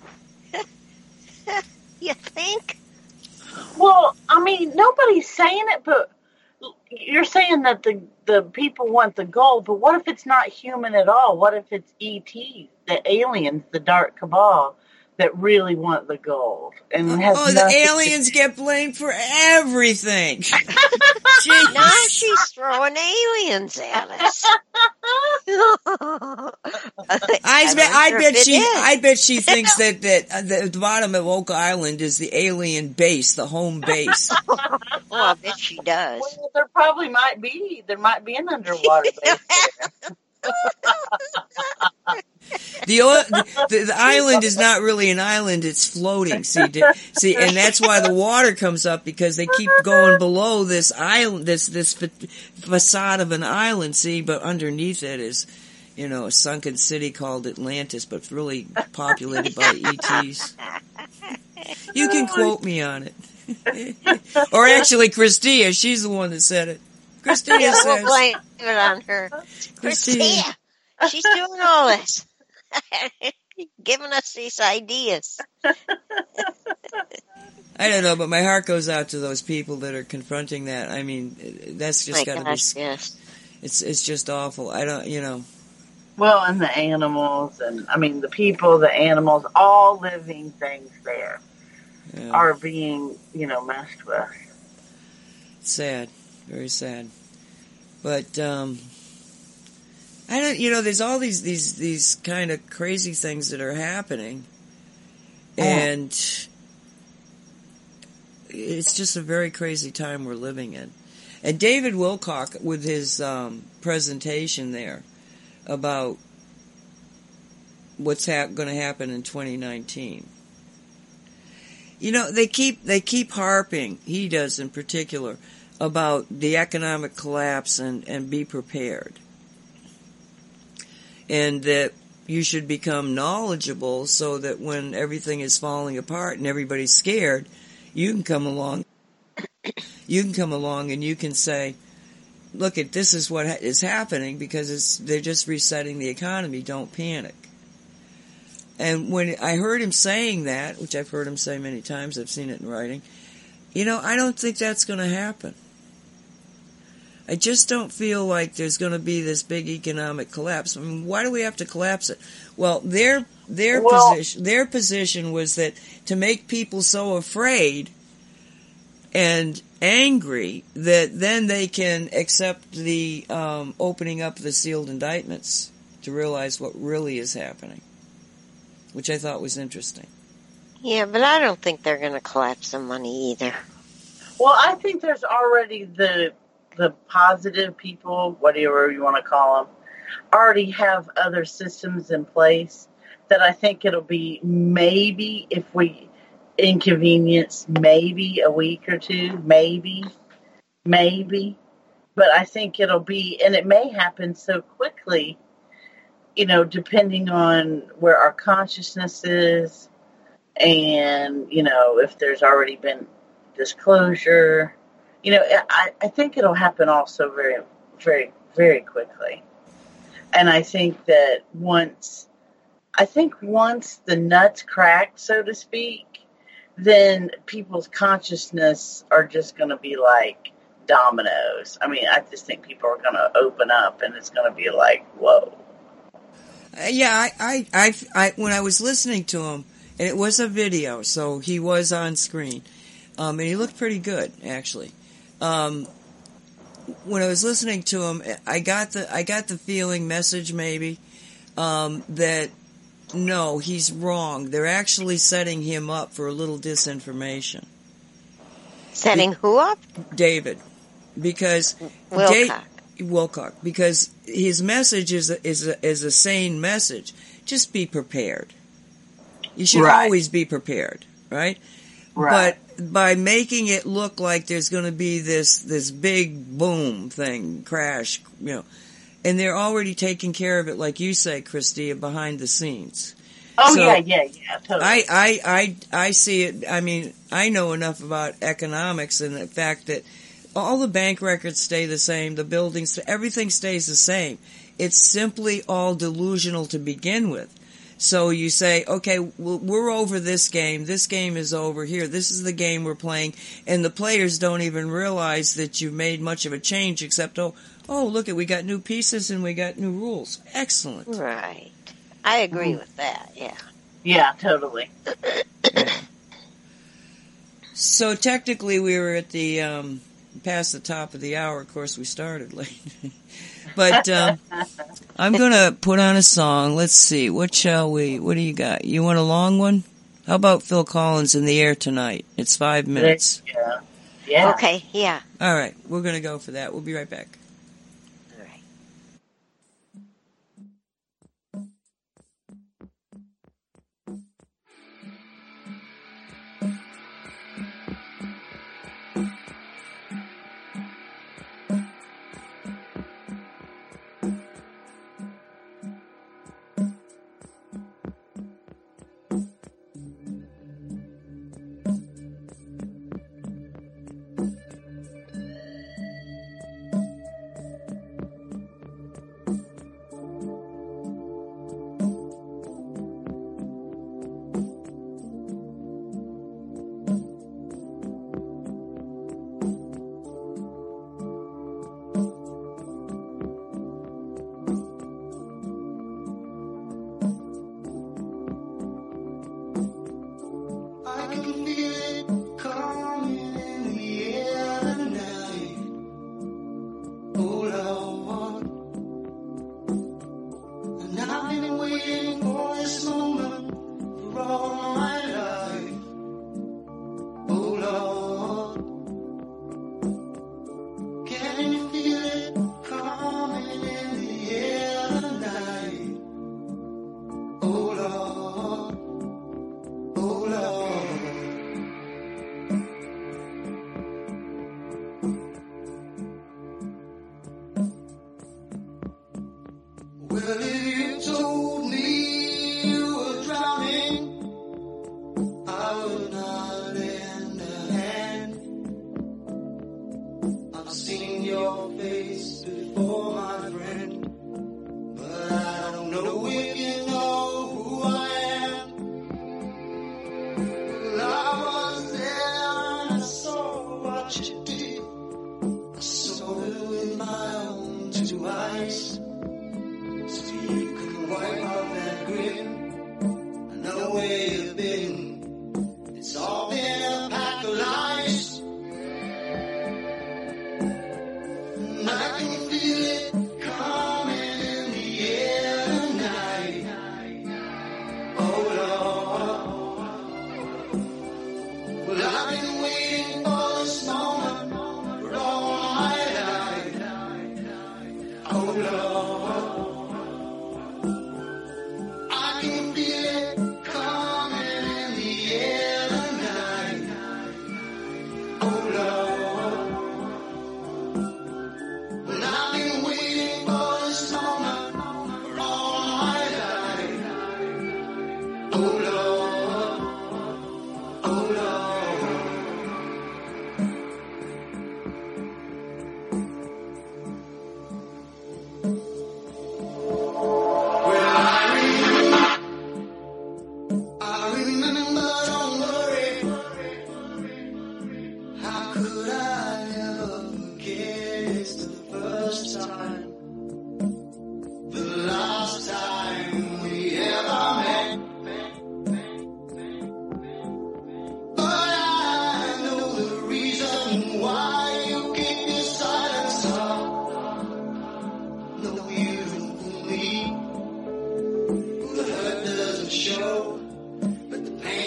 You think? Well, nobody's saying it, but you're saying that the people want the gold, but what if it's not human at all? What if it's E.T., the aliens, the Dark Cabal, that really want the gold? And the aliens get blamed for everything. Now she's throwing aliens at us. I bet she thinks that the bottom of Oak Island is the alien base, the home base. Well, I bet she does. Well, there probably might be. There might be an underwater base there. The island is not really an island; it's floating. See, and that's why the water comes up, because they keep going below this island, this facade of an island. See, but underneath it is, a sunken city called Atlantis, but it's really populated by ETs. You can quote me on it, or actually, Christia, she's the one that said it. Christia says, we'll blame it on her. Christia, she's doing all this. Giving us these ideas. I don't know, but my heart goes out to those people that are confronting that. That's just got to be. Yes. It's just awful. I don't, Well, and the animals, and the people, the animals, all living things there are being, messed with. Sad, very sad. But I don't, there's all these kind of crazy things that are happening, and it's just a very crazy time we're living in. And David Wilcock, with his presentation there about what's going to happen in 2019, You know, they keep harping, he does in particular, about the economic collapse and be prepared. And that you should become knowledgeable so that when everything is falling apart and everybody's scared, you can come along. You can come along and you can say, look, this is what is happening because they're just resetting the economy. Don't panic. And when I heard him saying that, which I've heard him say many times, I've seen it in writing, you know, I don't think that's going to happen. I just don't feel like there's going to be this big economic collapse. I mean, why do we have to collapse it? Well, their position was that to make people so afraid and angry that then they can accept the opening up the sealed indictments to realize what really is happening, which I thought was interesting. Yeah, but I don't think they're going to collapse the money either. Well, I think there's already the positive people, whatever you want to call them, already have other systems in place that I think it'll be maybe if we inconvenience maybe a week or two, maybe. But I think it'll be, and it may happen so quickly, you know, depending on where our consciousness is and, you know, if there's already been disclosure. You know, I think it'll happen also very, very, very quickly. And I think that once the nuts crack, so to speak, then people's consciousness are just going to be like dominoes. I mean, I just think people are going to open up and it's going to be like, whoa. Yeah, I when I was listening to him, and it was a video, so he was on screen, and he looked pretty good, actually. When I was listening to him, I got the feeling, message maybe, that no, he's wrong. They're actually setting him up for a little disinformation. Setting who up? David, because Wilcock, because his message is a sane message. Just be prepared. You should always be prepared, right? Right. But by making it look like there's going to be this big boom thing, crash, you know, and they're already taking care of it, like you say, Christia, behind the scenes. Oh, so yeah, totally. I see it. I mean, I know enough about economics and the fact that all the bank records stay the same, the buildings, everything stays the same. It's simply all delusional to begin with. So you say, okay, we're over this game. This game is over here. This is the game we're playing. And the players don't even realize that you've made much of a change except, oh, look, we got new pieces and we got new rules. Excellent. Right. I agree with that, yeah. Yeah, totally. So technically we were at the, past the top of the hour. Of course, we started late. But I'm going to put on a song. Let's see. What do you got? You want a long one? How about Phil Collins, In the Air Tonight? It's 5 minutes. Yeah. Okay, yeah. All right. We're going to go for that. We'll be right back. All right.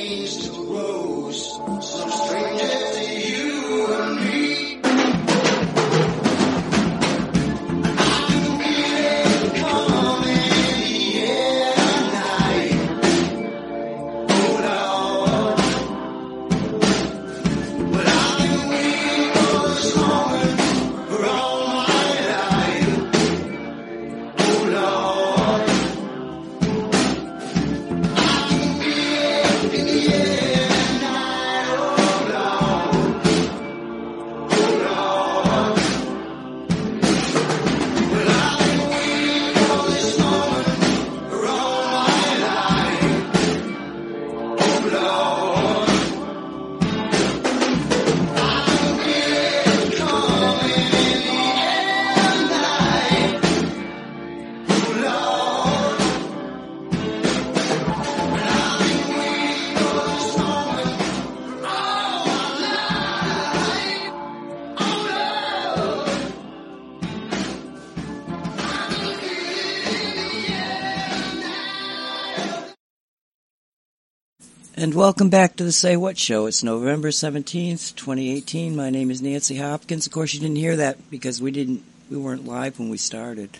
And welcome back to the Say What Show. It's November 17th, 2018. My name is Nancy Hopkins. Of course, you didn't hear that because we weren't live when we started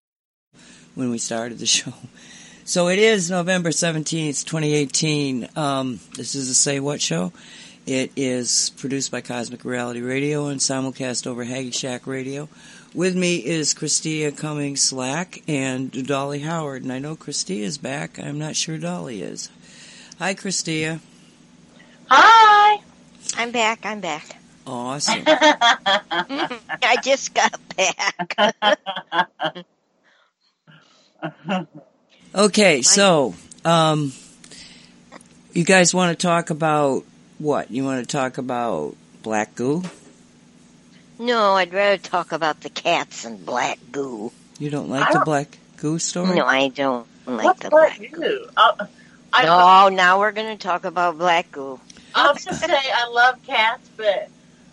the show. So it is November 17th, 2018. This is the Say What Show. It is produced by Cosmic Reality Radio and simulcast over Haggy Shack Radio. With me is Christia Cummings-Slack and Dolly Howard. And I know Christia is back. I'm not sure Dolly is. Hi, Christia. Hi. I'm back. Awesome. I just got back. Okay, so, you guys want to talk about what? You want to talk about black goo? No, I'd rather talk about the cats and black goo. You don't like the black goo story? No, I don't like What's the black goo. No, now we're going to talk about black goo. I was going to say I love cats, but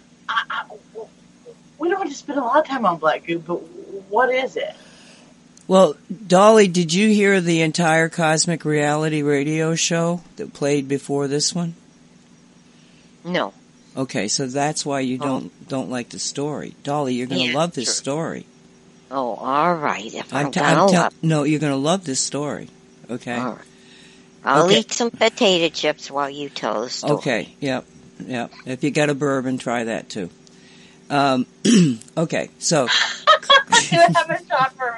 we don't have to spend a lot of time on black goo, but what is it? Well, Dolly, did you hear the entire Cosmic Reality Radio show that played before this one? No. Okay, so that's why you don't like the story. Dolly, you're going to love this story. Oh, all right. If No, you're going to love this story. Okay? All right. I'll eat some potato chips while you tell the story. Okay, yep. If you got a bourbon, try that too. Okay, so... You have a shot for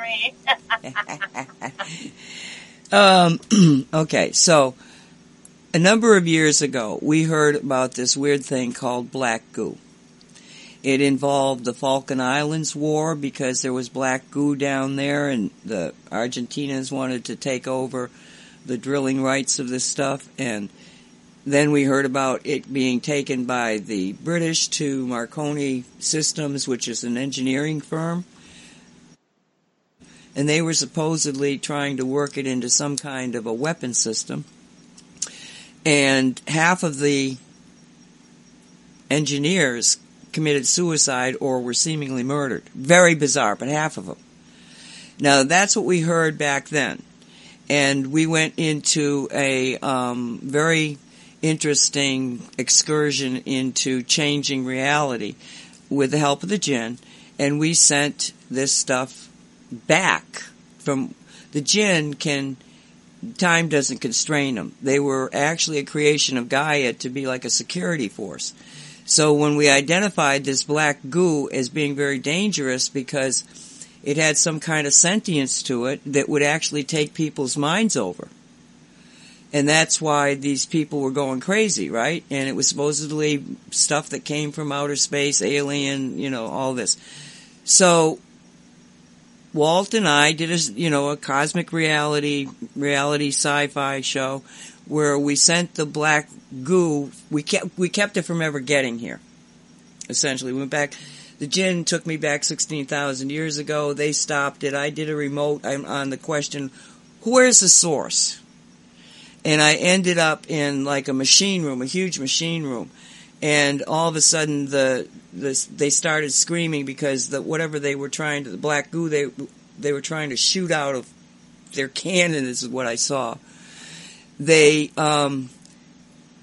me. Okay, so a number of years ago, we heard about this weird thing called black goo. It involved the Falkland Islands War because there was black goo down there and the Argentinians wanted to take over the drilling rights of this stuff, and then we heard about it being taken by the British to Marconi Systems, which is an engineering firm, and they were supposedly trying to work it into some kind of a weapon system, and half of the engineers committed suicide or were seemingly murdered. Very bizarre, but half of them. Now, that's what we heard back then. And we went into a very interesting excursion into changing reality with the help of the jinn, and we sent this stuff back from the jinn. Time doesn't constrain them. They were actually a creation of Gaia to be like a security force. So when we identified this black goo as being very dangerous because it had some kind of sentience to it that would actually take people's minds over. And that's why these people were going crazy, right? And it was supposedly stuff that came from outer space, alien, all this. So Walt and I did a cosmic reality sci-fi show where we sent the black goo. We kept it from ever getting here. Essentially, we went back. The jinn took me back 16,000 years ago. They stopped it. I did a remote on the question, where's the source? And I ended up in like a machine room, a huge machine room. And all of a sudden they started screaming because whatever they were trying to, the black goo they were trying to shoot out of their cannon is what I saw. They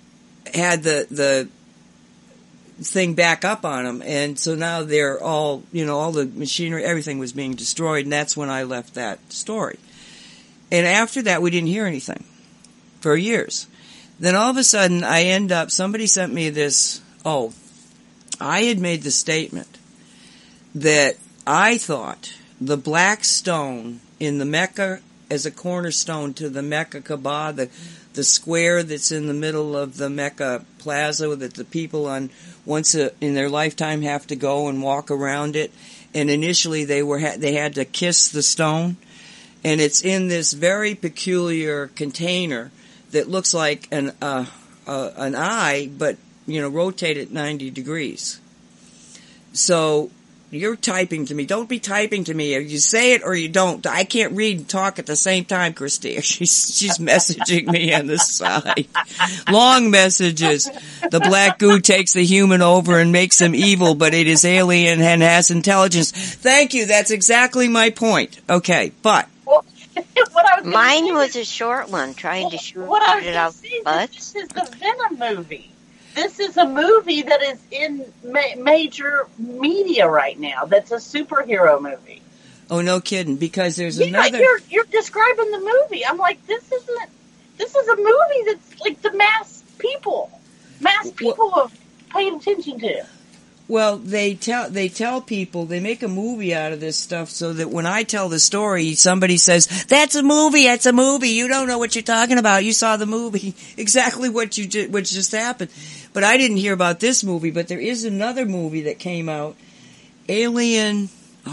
had the thing back up on them, and so now they're all, all the machinery, everything was being destroyed, and that's when I left that story. And after that, we didn't hear anything for years. Then all of a sudden, somebody sent me this, I had made the statement that I thought the black stone in the Mecca as a cornerstone to the Mecca Kaaba, the square that's in the middle of the Mecca Plaza that the people once in their lifetime have to go and walk around it. And initially they had to kiss the stone. And it's in this very peculiar container that looks like an eye, but, rotated 90 degrees. So you're typing to me. Don't be typing to me. You say it or you don't. I can't read and talk at the same time, Christia. She's messaging me on the side. Long messages. The black goo takes the human over and makes them evil, but it is alien and has intelligence. Thank you. That's exactly my point. Okay, but mine was a short one, trying to shoot it out butts. This is the Venom movie. This is a movie that is in major media right now. That's a superhero movie. Oh, no kidding! Because there's another. You're describing the movie. I'm like, this is a movie that's like the mass people have paid attention to. Well, they tell people, they make a movie out of this stuff so that when I tell the story, somebody says, that's a movie, you don't know what you're talking about, you saw the movie, exactly what just happened. But I didn't hear about this movie, but there is another movie that came out, Alien,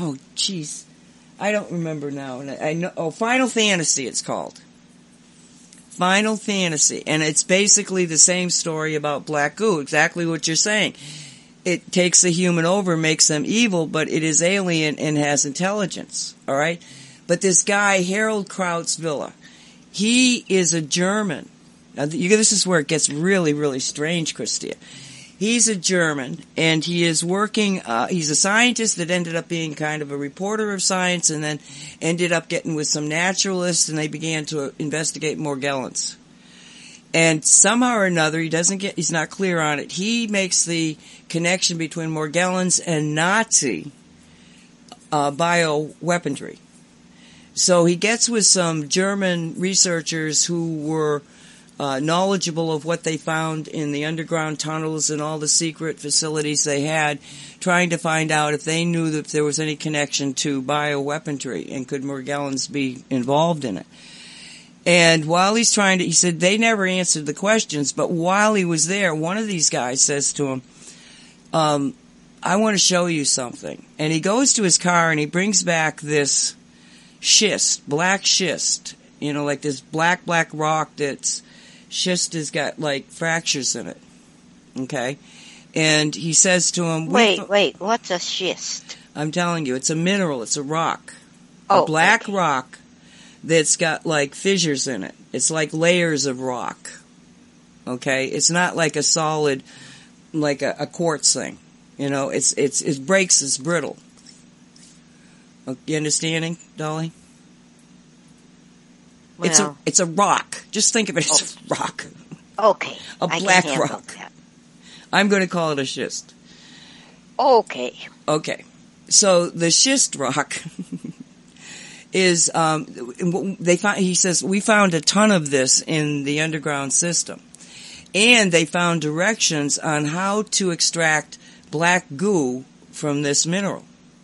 I don't remember now, I know, Final Fantasy it's called. Final Fantasy, and it's basically the same story about black goo, exactly what you're saying. It takes the human over, makes them evil, but it is alien and has intelligence, all right? But this guy, Harold Krauts-Villa, he is a German. Now, this is where it gets really, really strange, Christia. He's a German, and he is working, he's a scientist that ended up being kind of a reporter of science and then ended up getting with some naturalists, and they began to investigate Morgellons. And somehow or another, he's not clear on it. He makes the connection between Morgellons and Nazi bioweaponry. So he gets with some German researchers who were knowledgeable of what they found in the underground tunnels and all the secret facilities they had, trying to find out if they knew that there was any connection to bioweaponry and could Morgellons be involved in it. And while he said they never answered the questions, but while he was there, one of these guys says to him, I want to show you something. And he goes to his car and he brings back this black schist, like this black rock schist has got like fractures in it. Okay? And he says to him, Wait, what's a schist? I'm telling you, it's a mineral, it's a rock. A black rock that's got like fissures in it. It's like layers of rock. Okay? It's not like a solid, like a quartz thing. It breaks, it's brittle. You understanding, Dolly? Well, it's a rock. Just think of it as a rock. Okay. A black rock. That. I'm going to call it a schist. Okay. Okay. So the schist rock is he says we found a ton of this in the underground system, and they found directions on how to extract black goo from this mineral.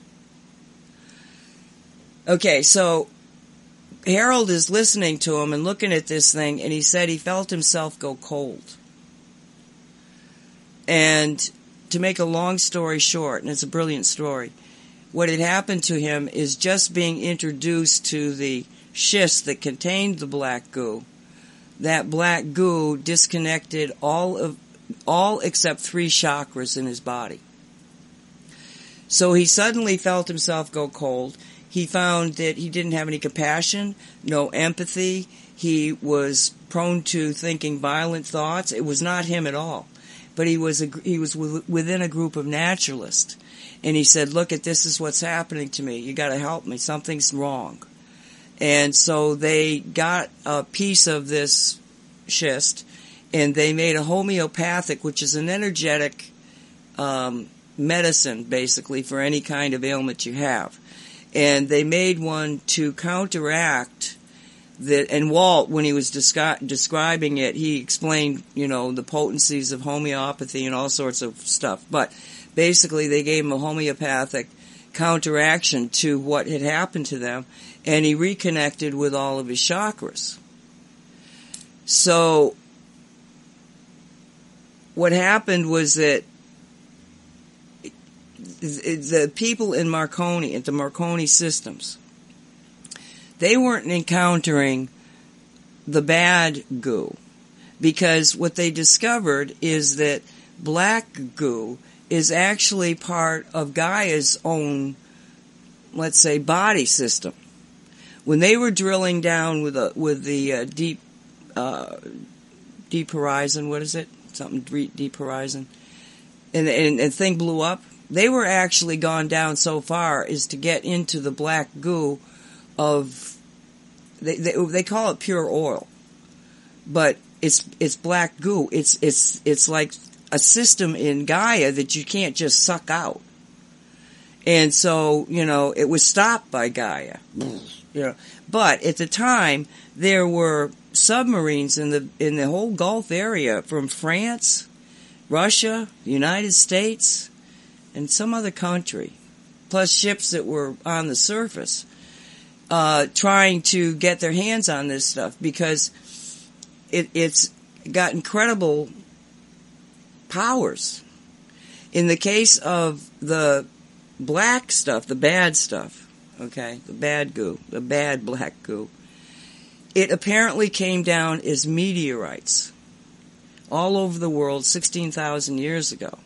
Okay, so Harold is listening to him and looking at this thing, and he said he felt himself go cold. And to make a long story short, and it's a brilliant story, what had happened to him is just being introduced to the schist that contained the black goo. That black goo disconnected all except 3 chakras in his body. So he suddenly felt himself go cold. He found that he didn't have any compassion, no empathy. He was prone to thinking violent thoughts. It was not him at all. But he was within a group of naturalists. And he said, look, this is what's happening to me. You got to help me. Something's wrong. And so they got a piece of this schist and they made a homeopathic, which is an energetic medicine, basically, for any kind of ailment you have. And they made one to counteract that. And Walt, when he was describing it, he explained, the potencies of homeopathy and all sorts of stuff. But basically, they gave him a homeopathic counteraction to what had happened to them, and he reconnected with all of his chakras. So what happened was that the people in Marconi, at the Marconi systems, they weren't encountering the bad goo, because what they discovered is that black goo is actually part of Gaia's own, let's say, body system. When they were drilling down with the deep horizon, what is it? Something deep horizon, and the thing blew up. They were actually gone down so far as to get into the black goo of, they call it pure oil, but it's black goo. It's like a system in Gaia that you can't just suck out. And so, it was stopped by Gaia. But at the time, there were submarines in the whole Gulf area from France, Russia, the United States, and some other country, plus ships that were on the surface, trying to get their hands on this stuff, because it's got incredible powers. In the case of the black stuff, the bad stuff, okay, the bad goo, the bad black goo, it apparently came down as meteorites all over the world 16,000 years ago.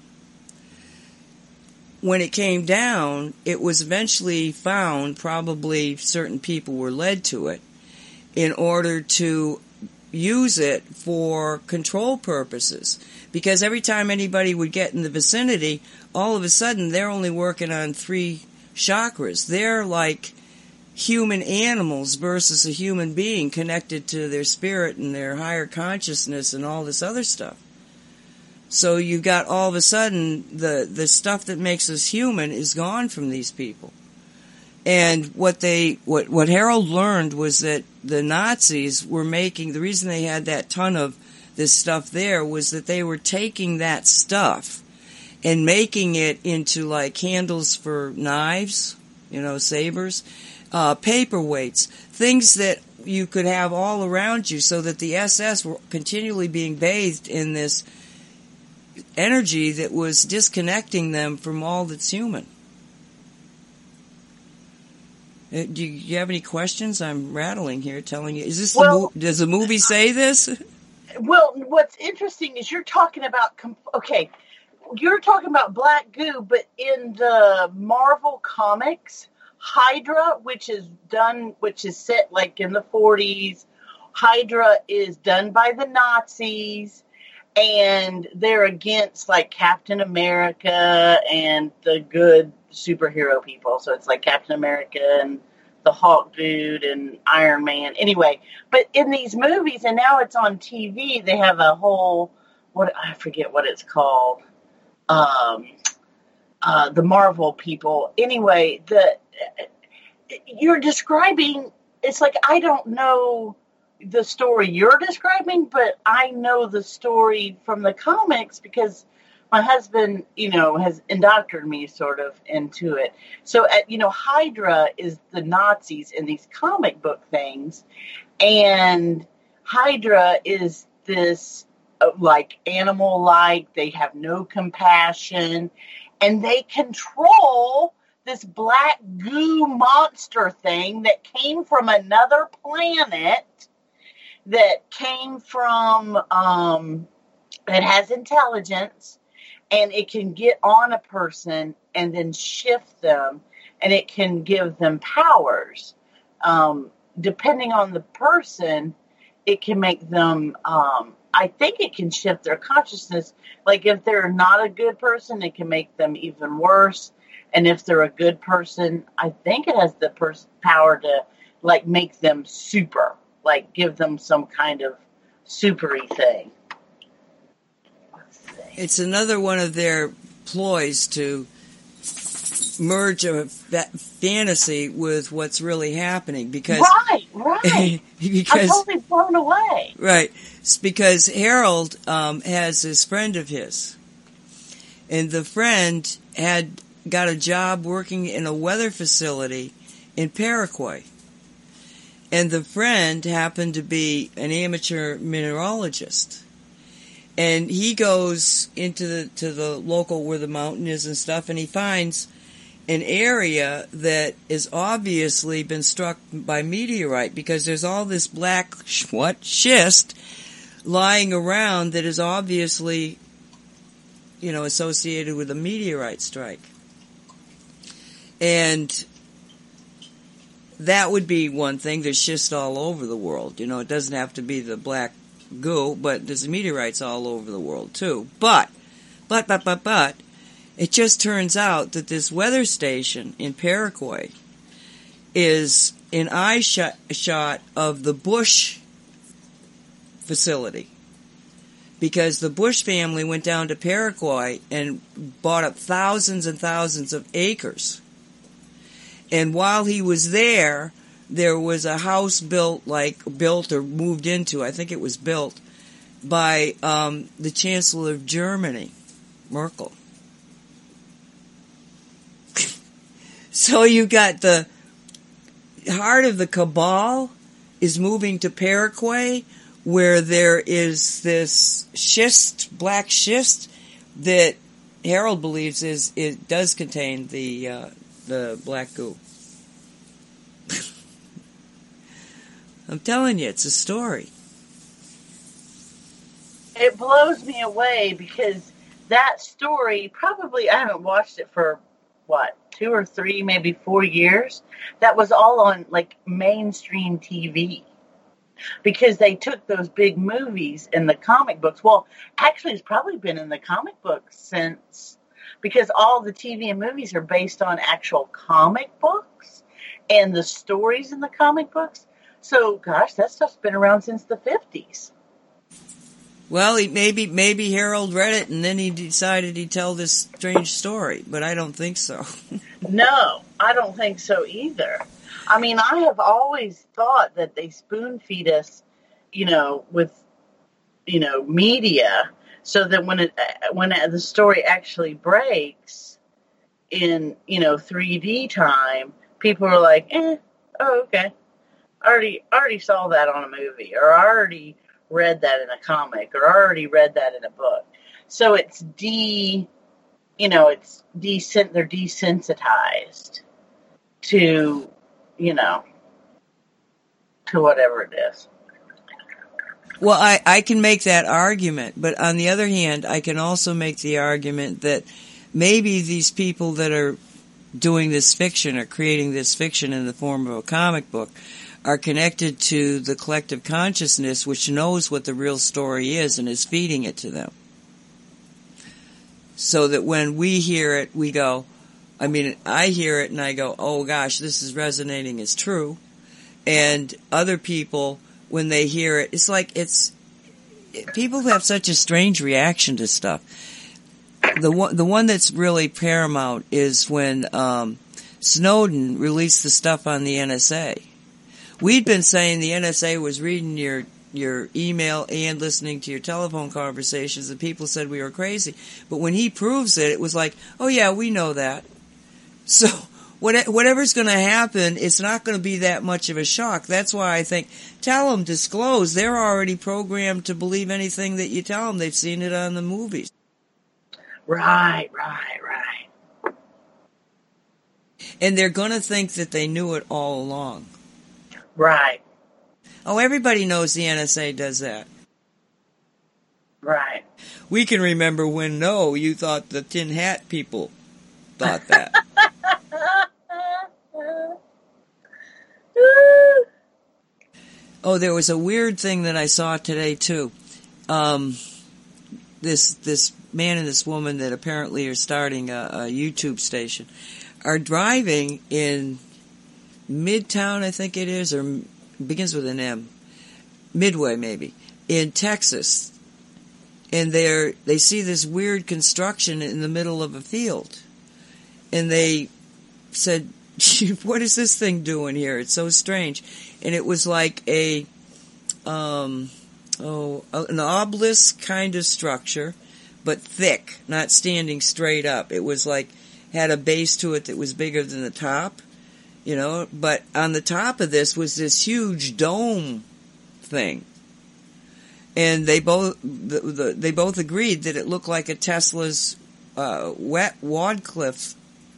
When it came down, it was eventually found, probably certain people were led to it, in order to use it for control purposes. Because every time anybody would get in the vicinity, all of a sudden they're only working on 3 chakras. They're like human animals versus a human being connected to their spirit and their higher consciousness and all this other stuff. So you got all of a sudden the stuff that makes us human is gone from these people. And what Harold learned was that the Nazis were making, the reason they had that ton of this stuff there was that they were taking that stuff and making it into like handles for knives, sabers, paperweights, things that you could have all around you, so that the SS were continually being bathed in this energy that was disconnecting them from all that's human. Do you have any questions? I'm rattling here, telling you. Is this does the movie say this? Well, what's interesting is you're talking about black goo, but in the Marvel comics, Hydra, which is set like in the 40s, Hydra is done by the Nazis. And they're against like Captain America and the good superhero people. So it's like Captain America and the Hulk dude and Iron Man. Anyway, but in these movies, and now it's on TV, they have a whole, I forget what it's called. The Marvel people. Anyway, you're describing, it's like, I don't know the story you're describing, but I know the story from the comics because my husband, has indoctrinated me sort of into it. So, Hydra is the Nazis in these comic book things, and Hydra is this like animal-like. They have no compassion, and they control this black goo monster thing that came from another planet. That came from, that has intelligence, and it can get on a person and then shift them, and it can give them powers. Depending on the person, it can make them, I think it can shift their consciousness. Like if they're not a good person, it can make them even worse. And if they're a good person, I think it has the power to make them super. Like give them some kind of supery thing. It's another one of their ploys to merge a fantasy with what's really happening, because right. because I'm totally blown away. Right. It's because Harold has this friend of his, and the friend had got a job working in a weather facility in Paraguay. And the friend happened to be an amateur mineralogist. And he goes into the local where the mountain is and stuff, and he finds an area that is obviously been struck by meteorite, because there's all this black schist lying around that is obviously, associated with a meteorite strike. And that would be one thing. There's schist all over the world. It doesn't have to be the black goo, but there's meteorites all over the world too. But, it just turns out that this weather station in Paraguay is an eye shot of the Bush facility. Because the Bush family went down to Paraguay and bought up thousands and thousands of acres. And while he was there was a house built or moved into, I think it was built, by the Chancellor of Germany, Merkel. So you got the heart of the cabal is moving to Paraguay, where there is this black schist, that Harold believes it does contain the black goo. I'm telling you, it's a story. It blows me away, because that story, probably, I haven't watched it for, 2 or 3, maybe 4 years. That was all on, mainstream TV. Because they took those big movies and the comic books. Well, actually, it's probably been in the comic books since, because all the TV and movies are based on actual comic books and the stories in the comic books. So, gosh, that stuff's been around since the 50s. Well, maybe Harold read it and then he decided he'd tell this strange story, but I don't think so. No, I don't think so either. I mean, I have always thought that they spoon feed us, with, media, so that when the story actually breaks in, 3D time, people are like, oh, okay. Already saw that on a movie, or already read that in a comic, or already read that in a book. So it's they're desensitized to, to whatever it is. Well, I can make that argument, but on the other hand, I can also make the argument that maybe these people that are doing this fiction or creating this fiction in the form of a comic book are connected to the collective consciousness, which knows what the real story is and is feeding it to them. So that when we hear it, we go, I hear it and I go, oh gosh, this is resonating as true. And other people, when they hear it, people have such a strange reaction to stuff. The one that's really paramount is when Snowden released the stuff on the NSA. We'd been saying the NSA was reading your email and listening to your telephone conversations, and people said we were crazy. But when he proves it, it was like, oh yeah, we know that. So whatever's going to happen, it's not going to be that much of a shock. That's why I think, tell them, disclose. They're already programmed to believe anything that you tell them. They've seen it on the movies. Right. And they're going to think that they knew it all along. Right. Oh, everybody knows the NSA does that. Right. We can remember when, you thought the tin hat people thought that. Oh, there was a weird thing that I saw today, too. This man and this woman that apparently are starting a YouTube station are driving in Midtown, I think it is, or begins with an M. Midway, maybe, in Texas. and they see this weird construction in the middle of a field. And they said, what is this thing doing here? It's so strange. And it was like an obelisk kind of structure, but thick, not standing straight up. It was like, had a base to it that was bigger than the top, but on the top of this was this huge dome thing. And they both agreed that it looked like a Tesla's Wardcliffe.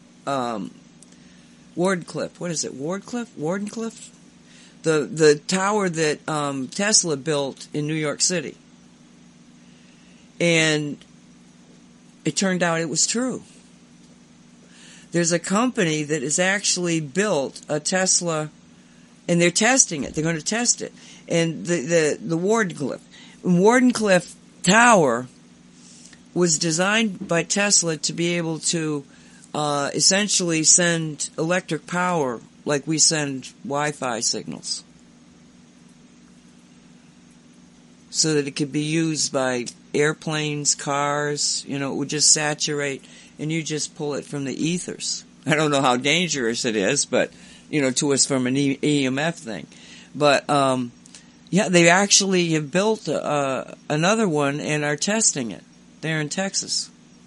What is it? Wardenclyffe? The tower that Tesla built in New York City. And it turned out it was true. There's a company that has actually built a Tesla, and they're testing it. They're going to test it. And the Wardenclyffe Tower was designed by Tesla to be able to essentially send electric power like we send Wi-Fi signals, so that it could be used by airplanes, cars. It would just saturate, and you just pull it from the ethers. I don't know how dangerous it is, but to us from an EMF thing. But they actually have built another one and are testing it there in Texas.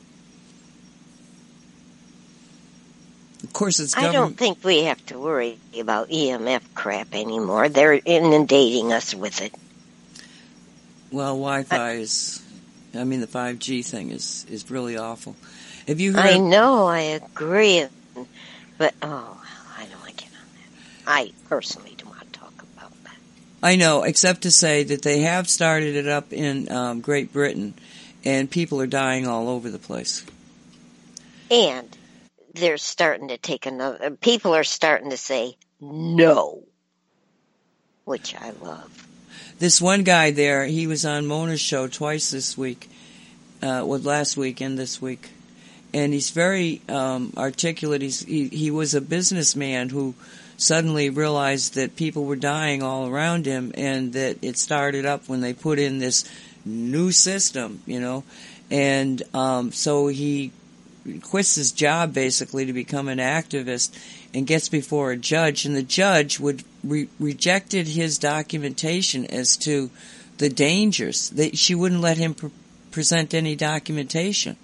Of course, it's government. I don't think we have to worry about EMF crap anymore. They're inundating us with it. Well, Wi-Fi is, the 5G thing is really awful. Have you heard? I know, I agree. But, I don't want to get on that. I personally don't want to talk about that. I know, except to say that they have started it up in Great Britain, and people are dying all over the place. And they're starting to people are starting to say no, which I love. This one guy there, he was on Mona's show twice this week, last week and this week. And he's very articulate. He was a businessman who suddenly realized that people were dying all around him, and that it started up when they put in this new system, And so he quits his job basically to become an activist and gets before a judge, and the judge rejected his documentation as to the dangers. She wouldn't let him present any documentation.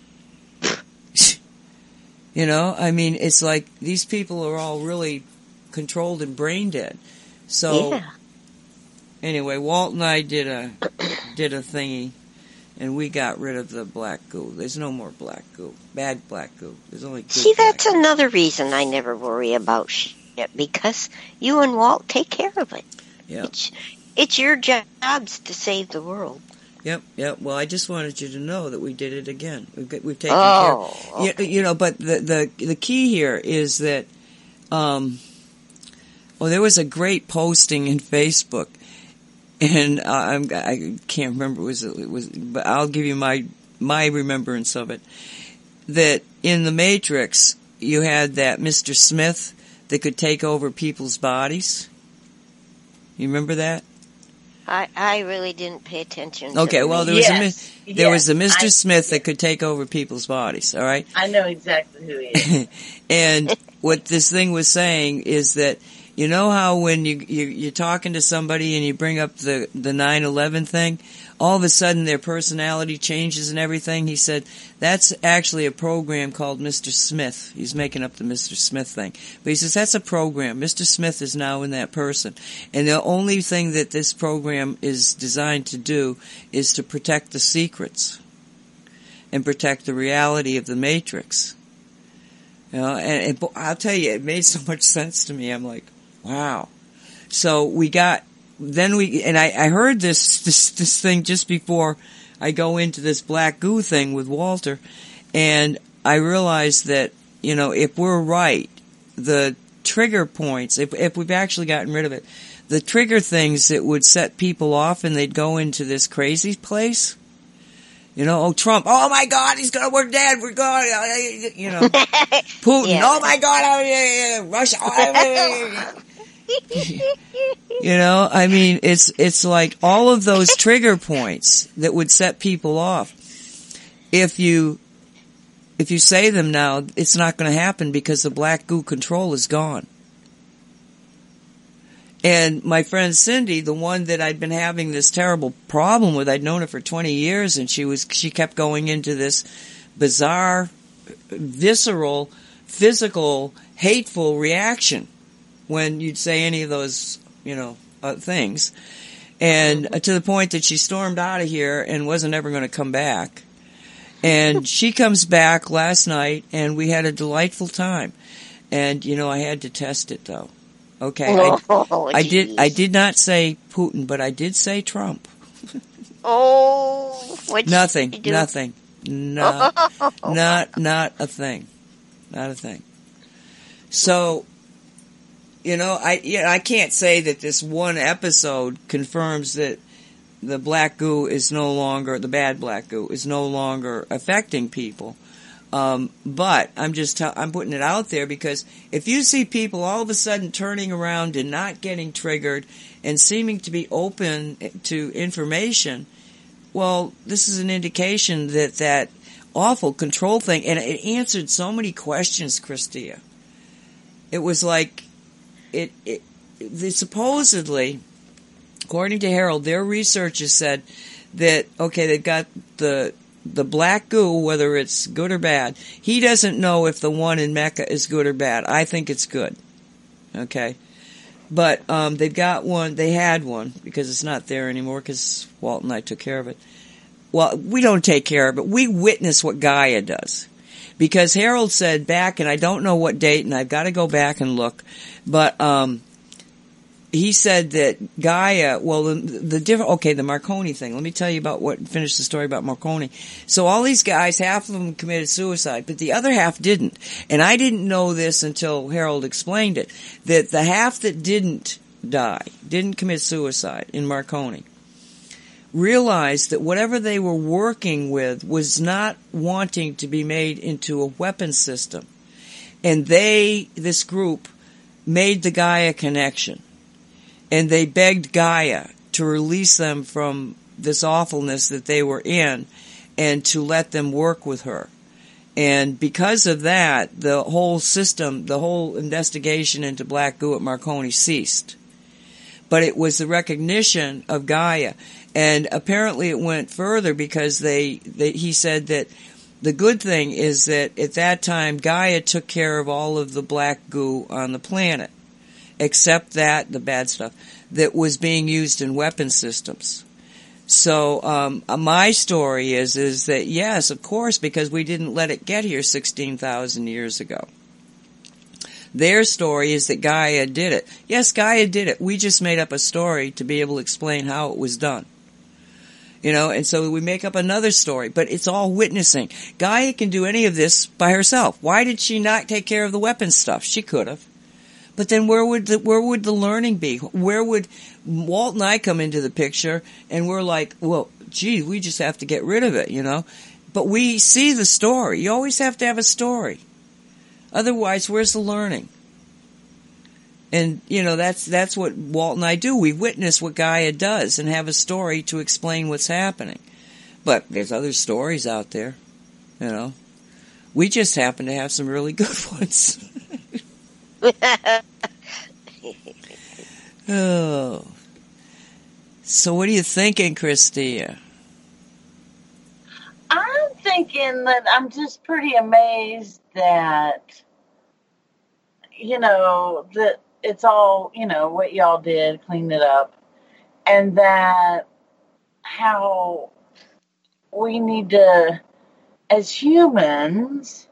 It's like these people are all really controlled and brain dead. So anyway, Walt and I did a thingy. And we got rid of the black goo. There's no more black goo. Bad black goo. There's only good. See, that's another reason I never worry about shit, because you and Walt take care of it. Yeah. It's your jobs to save the world. Yep. Well, I just wanted you to know that we did it again. We've taken care. Okay. But the key here is that, there was a great posting in Facebook. And I can't remember it was, but I'll give you my remembrance of it. That in the Matrix, you had that Mr. Smith that could take over people's bodies. You remember that? I really didn't pay attention. Okay, well there was a Mr. Smith that could take over people's bodies. All right. I know exactly who he is. And what this thing was saying is that, you know how when you're talking to somebody and you bring up the 9/11 thing, all of a sudden their personality changes and everything? He said, that's actually a program called Mr. Smith. He's making up the Mr. Smith thing. But he says, that's a program. Mr. Smith is now in that person. And the only thing that this program is designed to do is to protect the secrets and protect the reality of the Matrix. And I'll tell you, it made so much sense to me. I'm like, wow. So I heard this thing just before I go into this black goo thing with Walter, and I realized that, if we're right, the trigger points, if we've actually gotten rid of it, the trigger things that would set people off and they'd go into this crazy place, Trump, oh my God, we're dead, we're going, Putin, yeah. Oh my God, Russia, You know, I mean, it's like all of those trigger points that would set people off. If you say them now, it's not going to happen because the black goo control is gone. And my friend Cindy, the one that I'd been having this terrible problem with, I'd known her for 20 years, and she kept going into this bizarre, visceral, physical, hateful reaction when you'd say any of those, things. And to the point that she stormed out of here and wasn't ever going to come back. And she comes back last night, and we had a delightful time. And, I had to test it, though. Okay, I did not say Putin, but I did say Trump. Nothing. No, not a thing. Not a thing. So, I can't say that this one episode confirms that the black goo is no longer, the bad black goo is no longer affecting people. But I'm putting it out there because if you see people all of a sudden turning around and not getting triggered and seeming to be open to information, well, this is an indication that awful control thing, and it answered so many questions, Christia. It was like, they supposedly, according to Harold, their researchers said that, okay, they've got the black goo, whether it's good or bad. He doesn't know if the one in Mecca is good or bad. I think it's good. Okay. But, they've got one, they had one, because it's not there anymore, because Walt and I took care of it. Well, we don't take care of it. We witness what Gaia does. Because Harold said back, and I don't know what date, and I've got to go back and look, but, he said that Gaia, well, the Marconi thing. Let me tell you finish the story about Marconi. So all these guys, half of them committed suicide, but the other half didn't. And I didn't know this until Harold explained it, that the half that didn't commit suicide in Marconi, realized that whatever they were working with was not wanting to be made into a weapon system. And this group, made the Gaia connection. And they begged Gaia to release them from this awfulness that they were in and to let them work with her. And because of that, the whole system, the whole investigation into black goo at Marconi ceased. But it was the recognition of Gaia. And apparently it went further because he said that the good thing is that at that time Gaia took care of all of the black goo on the planet. Except the bad stuff, that was being used in weapon systems. So, my story is that yes, of course, because we didn't let it get here 16,000 years ago. Their story is that Gaia did it. Yes, Gaia did it. We just made up a story to be able to explain how it was done. And so we make up another story, but it's all witnessing. Gaia can do any of this by herself. Why did she not take care of the weapon stuff? She could have. But then where would the learning be? Where would Walt and I come into the picture and we're like, well, gee, we just have to get rid of it, But we see the story. You always have to have a story. Otherwise, where's the learning? And, that's what Walt and I do. We witness what Gaia does and have a story to explain what's happening. But there's other stories out there, We just happen to have some really good ones. Oh. So what are you thinking, Christia? I'm thinking that I'm just pretty amazed that, that it's all, what y'all did, cleaned it up, and that how we need to, as humans,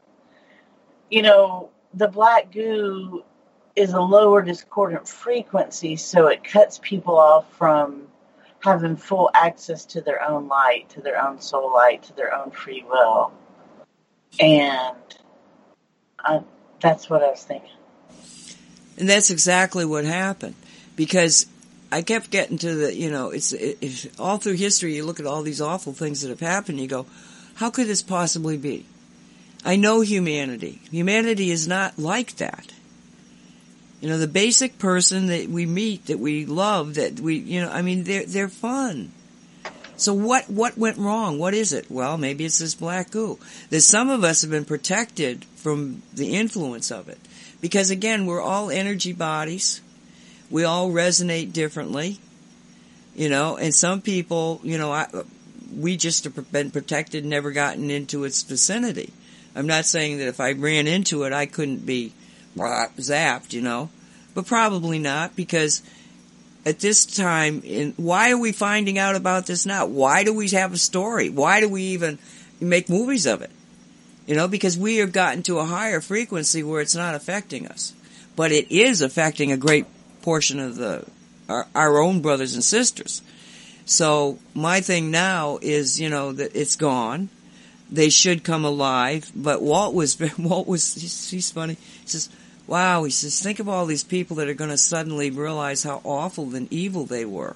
the black goo is a lower discordant frequency, so it cuts people off from having full access to their own light, to their own soul light, to their own free will. And that's what I was thinking. And that's exactly what happened. Because I kept getting to it's all through history, you look at all these awful things that have happened, you go, how could this possibly be? I know humanity. Humanity is not like that. You know, the basic person that we meet, that we love, that we, you know, I mean, they're fun. So what went wrong? What is it? Well, maybe it's this black goo. That some of us have been protected from the influence of it. Because again, we're all energy bodies. We all resonate differently. You know, and some people, you know, we just have been protected, never gotten into its vicinity. I'm not saying that if I ran into it, I couldn't be zapped, you know, but probably not, because at this time, why are we finding out about this now? Why do we have a story? Why do we even make movies of it? You know, because we have gotten to a higher frequency where it's not affecting us, but it is affecting a great portion of our own brothers and sisters. So my thing now is, you know, that it's gone. They should come alive. But Walt was, he's funny. He says, wow, he says, think of all these people that are going to suddenly realize how awful and evil they were.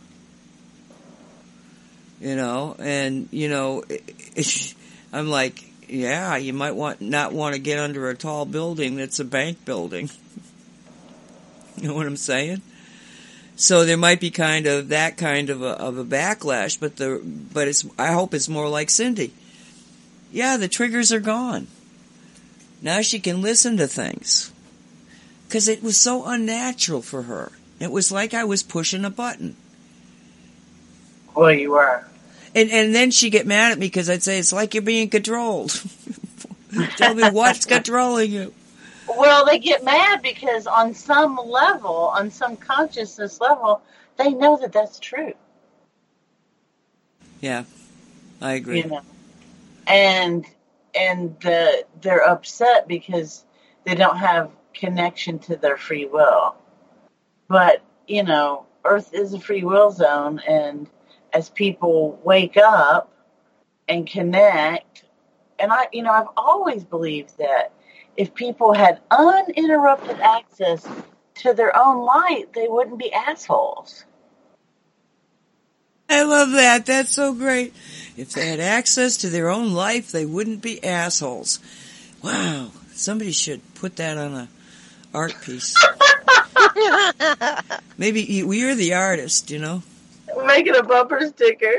You know, and, you know, I'm like, yeah, you might not want to get under a tall building that's a bank building. You know what I'm saying? So there might be kind of that kind of a backlash, but I hope it's more like Cindy. Yeah, the triggers are gone. Now she can listen to things. 'Cause it was so unnatural for her. It was like I was pushing a button. Well, you were. And then she'd get mad at me because I'd say, it's like you're being controlled. Tell me what's controlling you. Well, they get mad because on some level, on some consciousness level, they know that that's true. Yeah, I agree. You know, and they're upset because they don't have connection to their free will. But, you know, Earth is a free will zone, and as people wake up and connect, and I've always believed that if people had uninterrupted access to their own light, they wouldn't be assholes. I love that. That's so great. If they had access to their own life, they wouldn't be assholes. Wow. Somebody should put that on a art piece. Maybe you're the artist, you know? Make it a bumper sticker.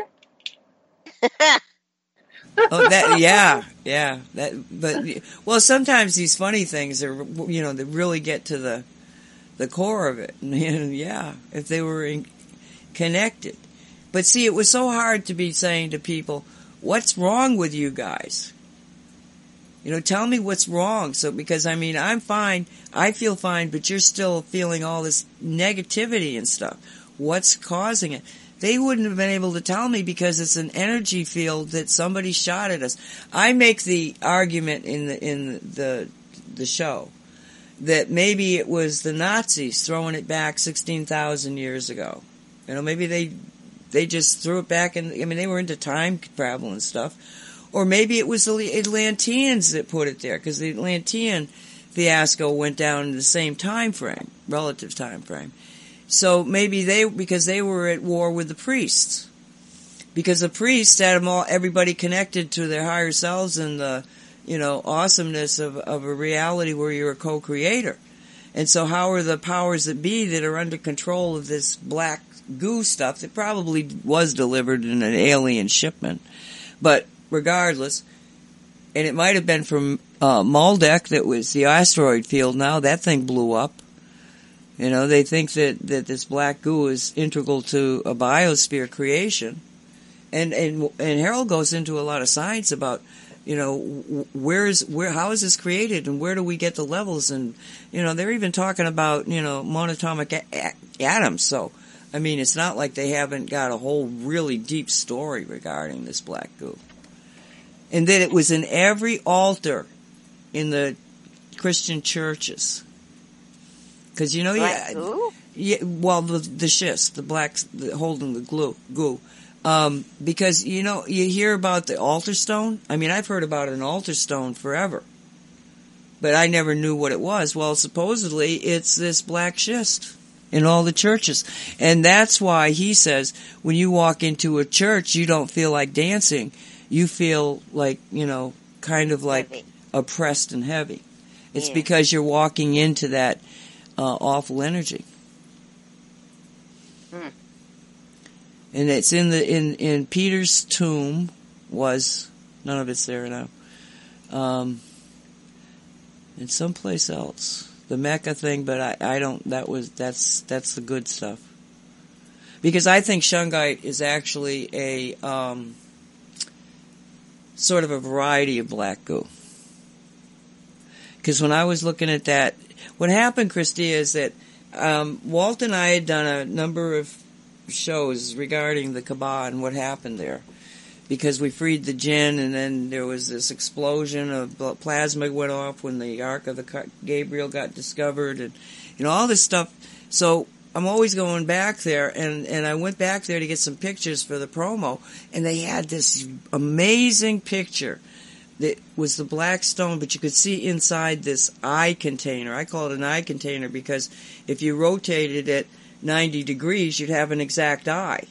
Oh, that, yeah. Well, sometimes these funny things are, you know, they really get to the core of it. And yeah, if they were connected. But see, it was so hard to be saying to people, what's wrong with you guys? You know, tell me what's wrong. So, because I mean, I'm fine, I feel fine, but you're still feeling all this negativity and stuff. What's causing it? They wouldn't have been able to tell me because it's an energy field that somebody shot at us. I make the argument in the show that maybe it was the Nazis throwing it back 16,000 years ago. You know, maybe they just threw it back, and I mean, they were into time travel and stuff. Or maybe it was the Atlanteans that put it there, because the Atlantean fiasco went down in the same time frame, relative time frame. So maybe because they were at war with the priests. Because the priests had everybody connected to their higher selves and the, you know, awesomeness of a reality where you're a co-creator. And so how are the powers that be that are under control of this black goo stuff that probably was delivered in an alien shipment? But regardless, and it might have been from Maldek, that was the asteroid field. Now that thing blew up. You know, they think that this black goo is integral to a biosphere creation. And Harold goes into a lot of science about, you know, how is this created and where do we get the levels? And, you know, they're even talking about, you know, monatomic atoms. So, I mean, it's not like they haven't got a whole really deep story regarding this black goo. And that it was in every altar in the Christian churches. Because, you know, the schist, the blacks holding the goo. Because, you know, you hear about the altar stone. I mean, I've heard about an altar stone forever. But I never knew what it was. Well, supposedly it's this black schist in all the churches. And that's why he says when you walk into a church, you don't feel like dancing. You feel like, you know, kind of like heavy. Oppressed and heavy. It's because you're walking into that awful energy. Hmm. And it's in Peter's tomb was, none of it's there now. And someplace else. The Mecca thing, but I don't, that's the good stuff. Because I think shungite is actually a, sort of a variety of black goo. Because when I was looking at that, what happened, Christia, is that, Walt and I had done a number of shows regarding the Kaaba and what happened there. Because we freed the jinn, and then there was this explosion of plasma went off when the Ark of the Gabriel got discovered, and all this stuff. So I'm always going back there, and I went back there to get some pictures for the promo, and they had this amazing picture that was the black stone, but you could see inside this eye container. I call it an eye container because if you rotated it 90 degrees, you'd have an exact eye,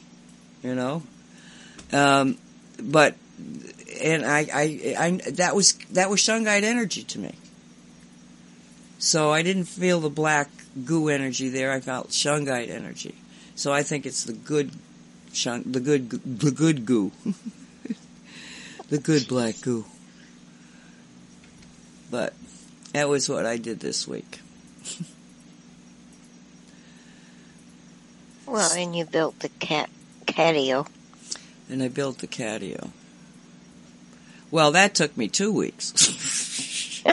But, and I that was shungite energy to me. So I didn't feel the black goo energy there. I felt shungite energy. So I think it's the good goo, the good black goo. But that was what I did this week. Well, and you built the catio. And I built the catio. Well, that took me 2 weeks.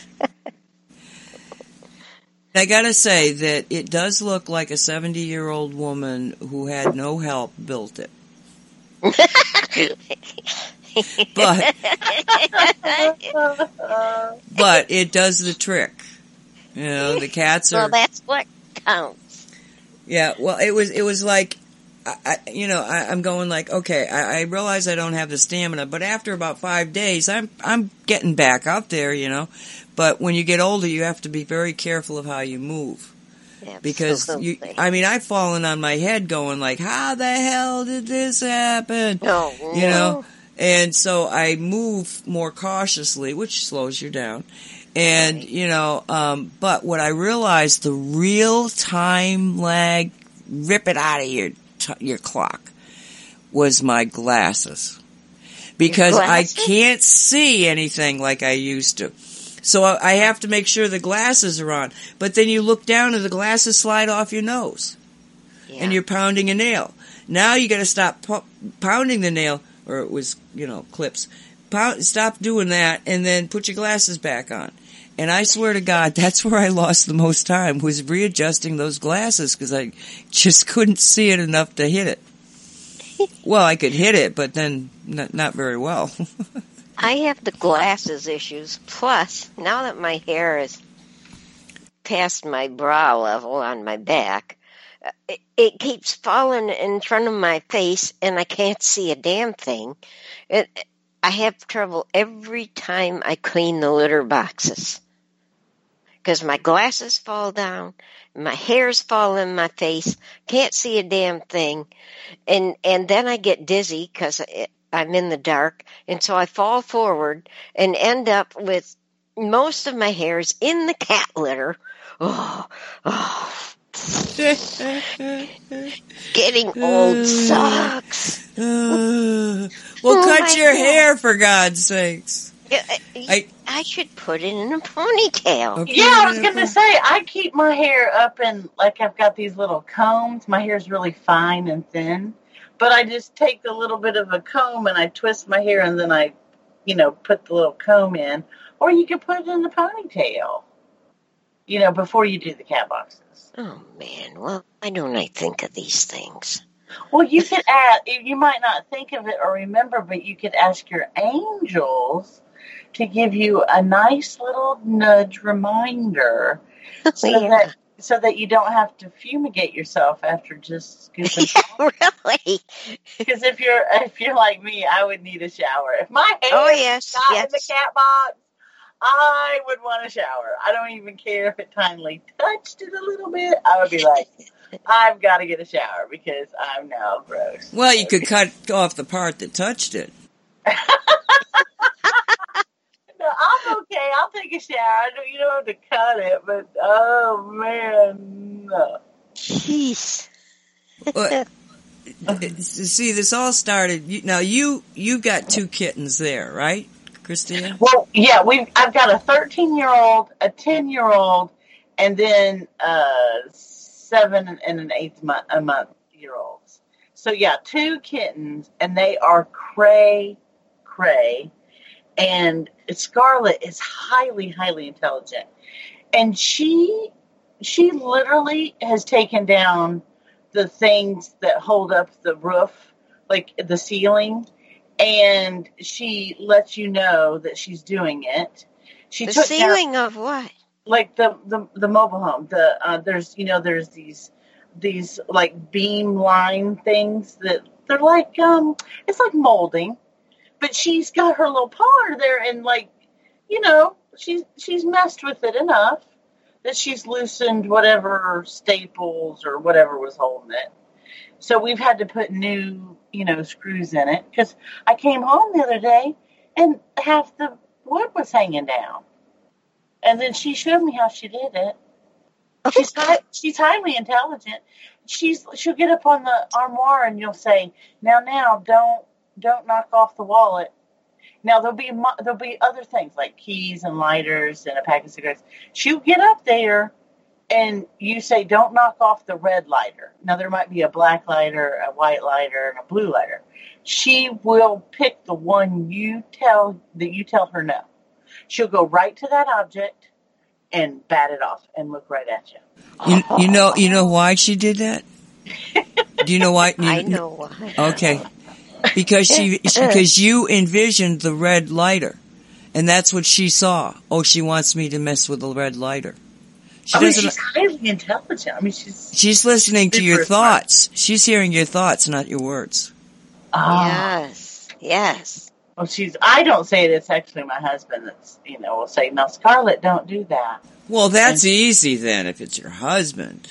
I gotta say that it does look like a 70-year-old woman who had no help built it. But it does the trick. The cats are... Well, that's what counts. Yeah, well, it was like... I'm going like, okay, I realize I don't have the stamina, but after about 5 days, I'm getting back out there, But when you get older, you have to be very careful of how you move. Absolutely. Because I've fallen on my head going like, how the hell did this happen? No. And so I move more cautiously, which slows you down. And, but what I realized, the real time lag, rip it out of your clock, was my glasses. Because I can't see anything like I used to. So I have to make sure the glasses are on. But then you look down and the glasses slide off your nose. Yeah. And you're pounding a nail. Now you gotta stop pounding the nail, or it was, clips. Stop doing that and then put your glasses back on. And I swear to God, that's where I lost the most time, was readjusting those glasses, because I just couldn't see it enough to hit it. Well, I could hit it, but then not very well. I have the glasses issues. Plus, now that my hair is past my brow level on my back, it keeps falling in front of my face, and I can't see a damn thing. I have trouble every time I clean the litter boxes. Because my glasses fall down, my hairs fall in my face, can't see a damn thing, and then I get dizzy because I'm in the dark, and so I fall forward and end up with most of my hairs in the cat litter. Getting old sucks. Well, cut your hair, for God's sakes. I should put it in a ponytail. Okay, yeah, I was going to say, I keep my hair up in, like, I've got these little combs. My hair's really fine and thin. But I just take a little bit of a comb and I twist my hair and then I, put the little comb in. Or you can put it in the ponytail, before you do the cat boxes. Oh, man. Well, why don't I think of these things? Well, you could add, you might not think of it or remember, but you could ask your angels to give you a nice little nudge reminder so that you don't have to fumigate yourself after just scooping. Really? Because if you're like me, I would need a shower. If my hair got in the cat box, I would want a shower. I don't even care if it kindly touched it a little bit. I would be like, I've got to get a shower because I'm now gross. Well, you could cut off the part that touched it. No, I'm okay. I'll take a shower. You don't have to cut it, but oh man, No. Jeez. Well, see, this all started. Now you've got 2 kittens there, right, Christina? Well, yeah, I've got a 13-year-old, a 10-year-old, and then 7 and an 8-month-year-olds. So yeah, 2 kittens, and they are cray. And Scarlett is highly, highly intelligent, and she literally has taken down the things that hold up the roof, like the ceiling, and she lets you know that she's doing it. She The took ceiling of what? like the mobile home. There's these like beam line things that they're like it's like molding, but she's got her little paw under there, and like she's messed with it enough that she's loosened whatever staples or whatever was holding it. So we've had to put new screws in it, because I came home the other day and half the wood was hanging down. And then she showed me how she did it. She's highly intelligent. She'll get up on the armoire and you'll say, now, don't knock off the wallet. Now there'll be other things like keys and lighters and a pack of cigarettes. She'll get up there and you say, don't knock off the red lighter. Now there might be a black lighter, a white lighter, and a blue lighter. She will pick the one you tell her no. She'll go right to that object and bat it off and look right at you. You know why she did that? Do you know why? I know why. Okay. Because you envisioned the red lighter, and that's what she saw. Oh, she wants me to mess with the red lighter. She's highly intelligent. I mean, she's listening to your smart. thoughts. She's hearing your thoughts, not your words. Oh. Yes. Well, I don't say it. It's actually my husband that's, will say, "No, Scarlett, don't do that." Well, that's easy then, if it's your husband.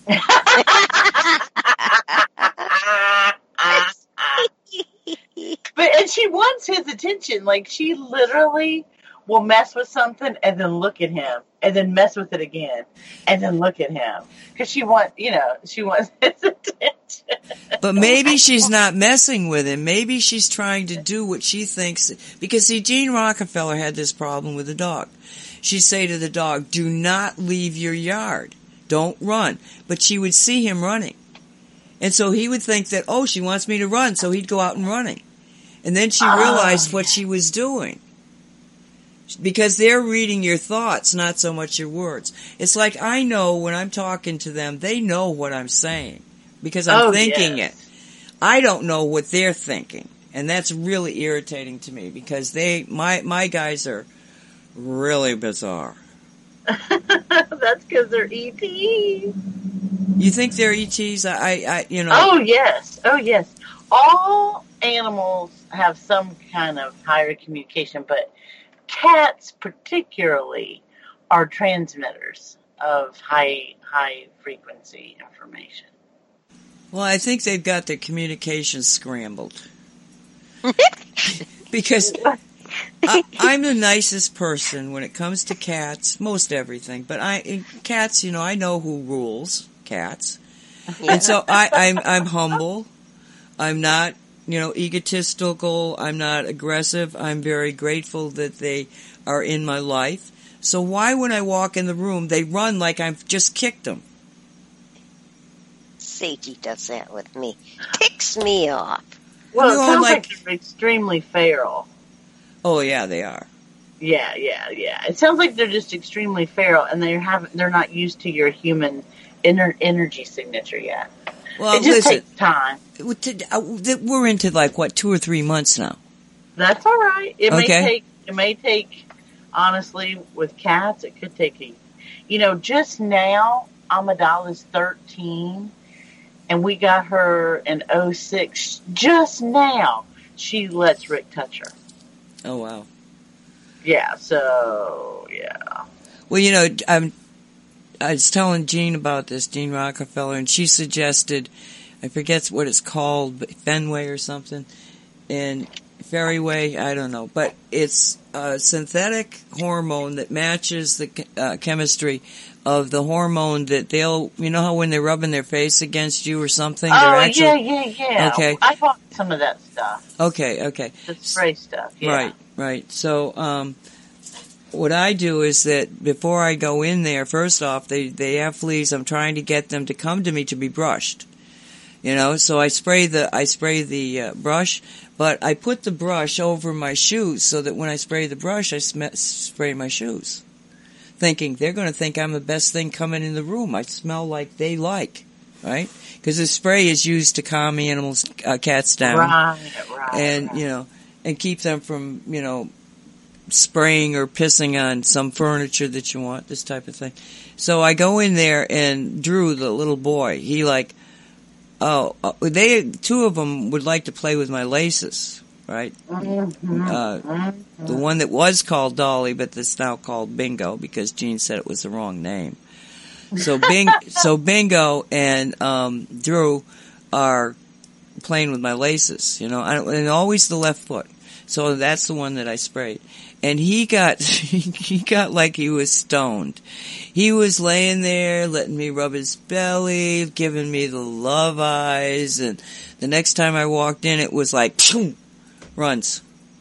And she wants his attention. Like, she literally will mess with something and then look at him and then mess with it again and then look at him. Because she wants his attention. But maybe she's not messing with him. Maybe she's trying to do what she thinks. Because, see, Gene Rockefeller had this problem with the dog. She'd say to the dog, do not leave your yard. Don't run. But she would see him running. And so he would think that, oh, she wants me to run, so he'd go out and running. And then she realized what she was doing. Because they're reading your thoughts, not so much your words. It's like I know when I'm talking to them, they know what I'm saying. Because I'm thinking it. I don't know what they're thinking. And that's really irritating to me because my guys are really bizarre. That's because they're ETs. You think they're ETs? Oh, yes. Oh, yes. All animals have some kind of higher communication, but cats particularly are transmitters of high frequency information. Well, I think they've got their communications scrambled. Because I'm the nicest person when it comes to cats, most everything. But cats, I know who rules cats. And so I'm humble. I'm not, egotistical. I'm not aggressive. I'm very grateful that they are in my life. So why, when I walk in the room, they run like I've just kicked them? Seiji does that with me. Ticks me off. Well, it sounds like they're extremely feral. Oh, yeah, they are. Yeah. It sounds like they're just extremely feral, and they're not used to your human energy signature yet. Well, it just takes time. We're into 2 or 3 months now. That's all right. It may take. Honestly, with cats, it could take just now, Amidala's 13, and we got her in 06. Just now, she lets Rick touch her. Oh, wow. Yeah, so, yeah. Well, I was telling Jean about this, Gene Rockefeller, and she suggested, I forget what it's called, Fenway or something, and Fairy I don't know, but it's a synthetic hormone that matches the chemistry of the hormone that they'll, you know how when they're rubbing their face against you or something, they're actually, yeah. Okay. I bought some of that stuff. Okay. The spray stuff, yeah. Right. So, what I do is that before I go in there, first off, they have fleas. I'm trying to get them to come to me to be brushed. You know, so I spray the brush, but I put the brush over my shoes so that when I spray the brush, I spray my shoes, thinking they're going to think I'm the best thing coming in the room. I smell like they like, right? Because the spray is used to calm animals, cats down, right, and right. you know, and keep them from, you know, spraying or pissing on some furniture that you want, this type of thing. So I go in there, and Drew, the little boy, he like. Two of them would like to play with my laces, right? The one that was called Dolly, but that's now called Bingo because Gene said it was the wrong name. So Bingo and Drew are playing with my laces, you know, and always the left foot. So that's the one that I sprayed. And he got like he was stoned. He was laying there, letting me rub his belly, giving me the love eyes, and the next time I walked in, it was like, pshoo, runs.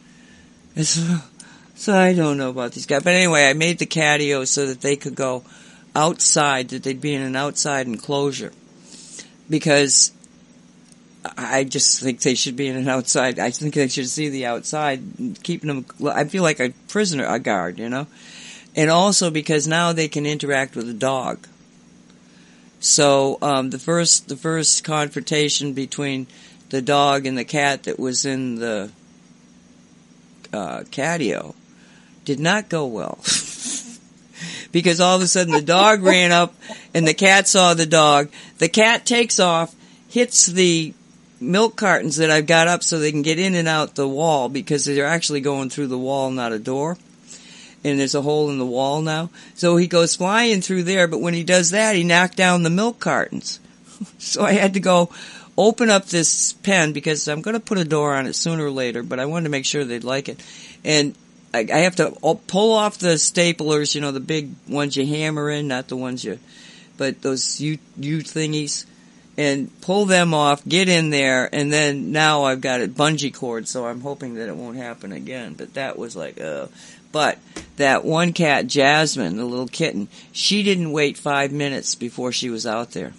So I don't know about these guys. But anyway, I made the catio so that they could go outside, that they'd be in an outside enclosure. Because I just think they should be in an outside. I think they should see the outside, keeping them. I feel like a prisoner, a guard, you know. And also because now they can interact with a dog. So the first confrontation between the dog and the cat that was in the catio did not go well. Because all of a sudden the dog ran up and the cat saw the dog. The cat takes off, hits the milk cartons that I've got up so they can get in and out the wall because they're actually going through the wall, not a door. And there's a hole in the wall now. So he goes flying through there, but when he does that, he knocked down the milk cartons. So I had to go open up this pen because I'm going to put a door on it sooner or later, but I wanted to make sure they'd like it. And I have to pull off the staplers, you know, the big ones you hammer in, not the ones but those U thingies. And pull them off, get in there, and then now I've got a bungee cord, so I'm hoping that it won't happen again. But that was like, But that one cat, Jasmine, the little kitten, she didn't wait 5 minutes before she was out there.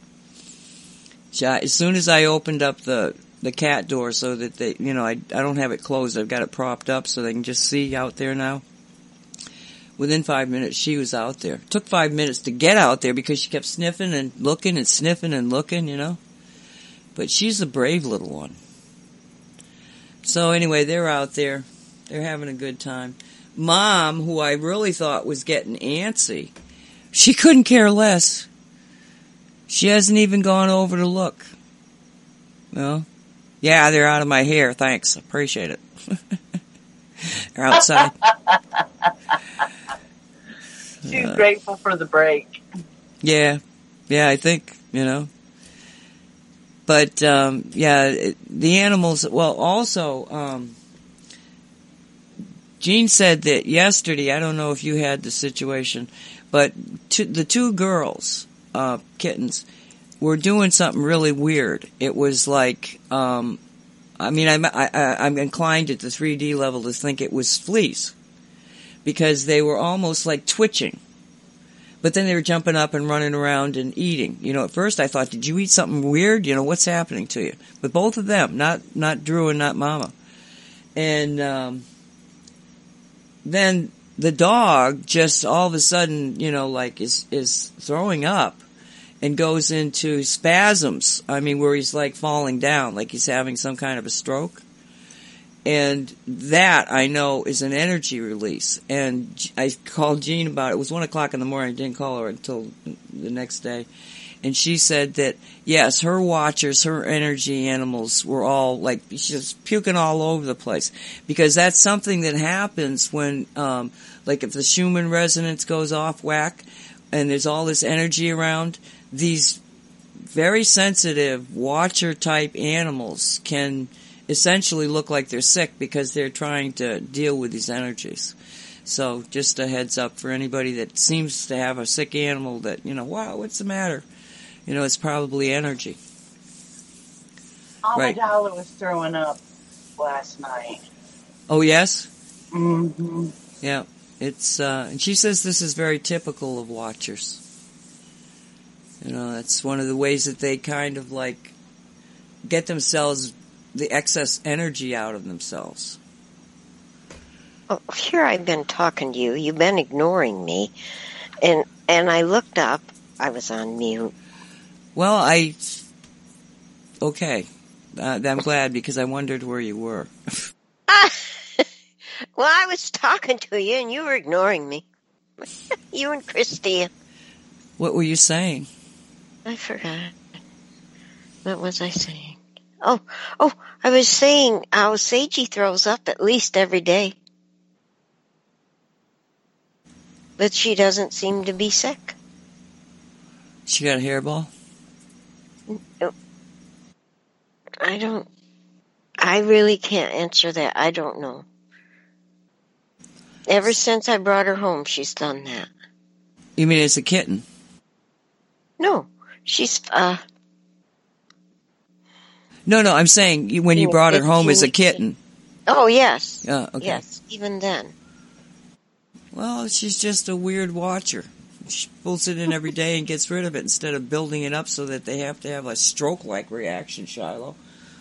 As soon as I opened up the cat door so that they, you know, I don't have it closed, I've got it propped up so they can just see out there now. Within 5 minutes, she was out there. It took 5 minutes to get out there because she kept sniffing and looking and sniffing and looking, you know. But she's a brave little one. So anyway, they're out there. They're having a good time. Mom, who I really thought was getting antsy, she couldn't care less. She hasn't even gone over to look. Well, yeah, they're out of my hair. Thanks. Appreciate it. They're outside. She's grateful for the break. Yeah, I think, you know. But, the animals, well, also, Jean said that yesterday, I don't know if you had the situation, but the two girls, kittens, were doing something really weird. It was like, I'm inclined at the 3D level to think it was fleas. Because they were almost like twitching. But then they were jumping up and running around and eating. You know, at first I thought, did you eat something weird? You know, what's happening to you? But both of them, not Drew and not Mama. And then the dog just all of a sudden, you know, like is throwing up and goes into spasms. I mean, where he's like falling down, like he's having some kind of a stroke. And that, I know, is an energy release. And I called Jean about it. It was 1 o'clock in the morning. I didn't call her until the next day. And she said that, yes, her watchers, her energy animals were all, like, she's puking all over the place. Because that's something that happens when, like, if the Schumann resonance goes off whack and there's all this energy around, these very sensitive watcher-type animals can essentially look like they're sick because they're trying to deal with these energies. So just a heads up for anybody that seems to have a sick animal that, wow, what's the matter? It's probably energy. Right. Amidala was throwing up last night. Oh, yes? Mm-hmm. Yeah. It's, and she says this is very typical of watchers. That's one of the ways that they kind of like get themselves, the excess energy out of themselves. Oh, here I've been talking to you. You've been ignoring me. And I looked up. I was on mute. Well, okay. I'm glad because I wondered where you were. Well, I was talking to you and you were ignoring me. You and Christine. What were you saying? I forgot. What was I saying? Oh, I was saying how Seiji throws up at least every day. But she doesn't seem to be sick. She got a hairball? I really can't answer that. I don't know. Ever since I brought her home, she's done that. You mean as a kitten? No, she's, No, I'm saying when you brought her home as a kitten. Oh, yes. Okay. Yes, even then. Well, she's just a weird watcher. She pulls it in every day and gets rid of it instead of building it up so that they have to have a stroke-like reaction, Shiloh.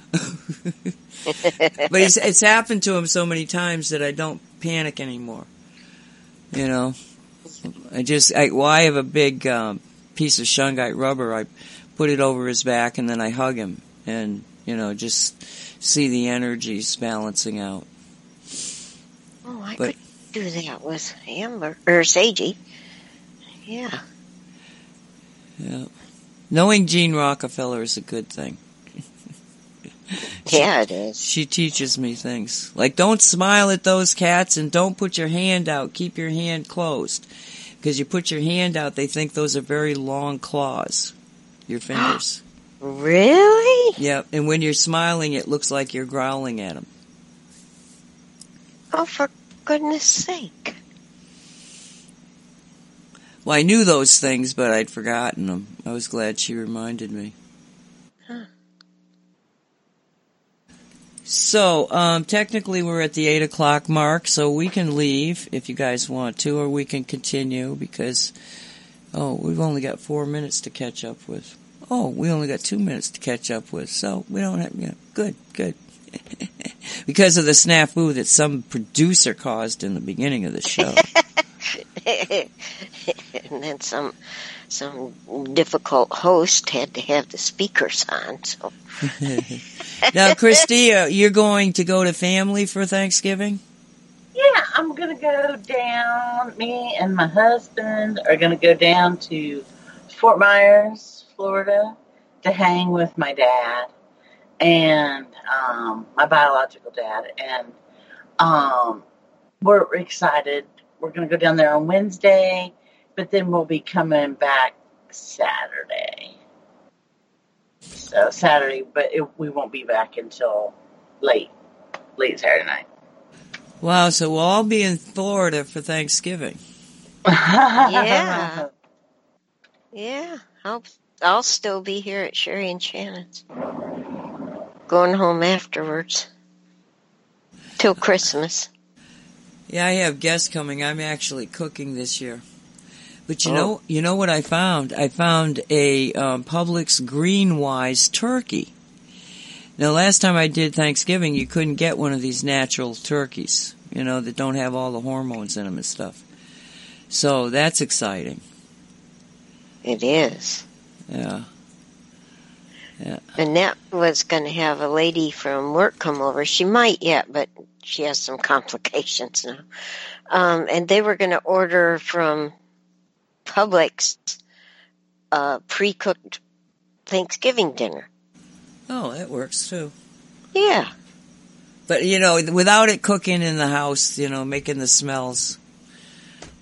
But it's happened to him so many times that I don't panic anymore. I have a big piece of shungite rubber. I put it over his back and then I hug him and, just see the energies balancing out. Oh, I could do that with Amber, or Seiji. Yeah. Yeah. Knowing Jean Rockefeller is a good thing. Yeah, it is. She teaches me things. Like, don't smile at those cats and don't put your hand out. Keep your hand closed. Because you put your hand out, they think those are very long claws. Your fingers. Really? Yep. And when you're smiling, it looks like you're growling at them. Oh, for goodness sake. Well, I knew those things, but I'd forgotten them. I was glad she reminded me. Huh. So, technically we're at the 8 o'clock mark, so we can leave if you guys want to, or we can continue because, we've only got 4 minutes to catch up with. Oh, we only got 2 minutes to catch up with, so we don't have, good. Because of the snafu that some producer caused in the beginning of the show. And then some difficult host had to have the speakers on, so. Now, Christia, you're going to go to family for Thanksgiving? Yeah, I'm going to go down. Me and my husband are going to go down to Fort Myers, Florida, to hang with my dad and my biological dad. And we're excited. We're going to go down there on Wednesday, but then we'll be coming back Saturday. So Saturday, but we won't be back until late Saturday night. Wow, so we'll all be in Florida for Thanksgiving. Yeah. Yeah, I'll still be here at Sherry and Shannon's. Going home afterwards. Till Christmas. Yeah, I have guests coming. I'm actually cooking this year. But you know what I found? I found a Publix Greenwise turkey. Now, last time I did Thanksgiving, you couldn't get one of these natural turkeys, that don't have all the hormones in them and stuff. So that's exciting. It is. Yeah. Annette was going to have a lady from work come over. She might yet, but she has some complications now. And they were going to order from Publix pre-cooked Thanksgiving dinner. Oh, that works too. Yeah. But, without it cooking in the house, making the smells,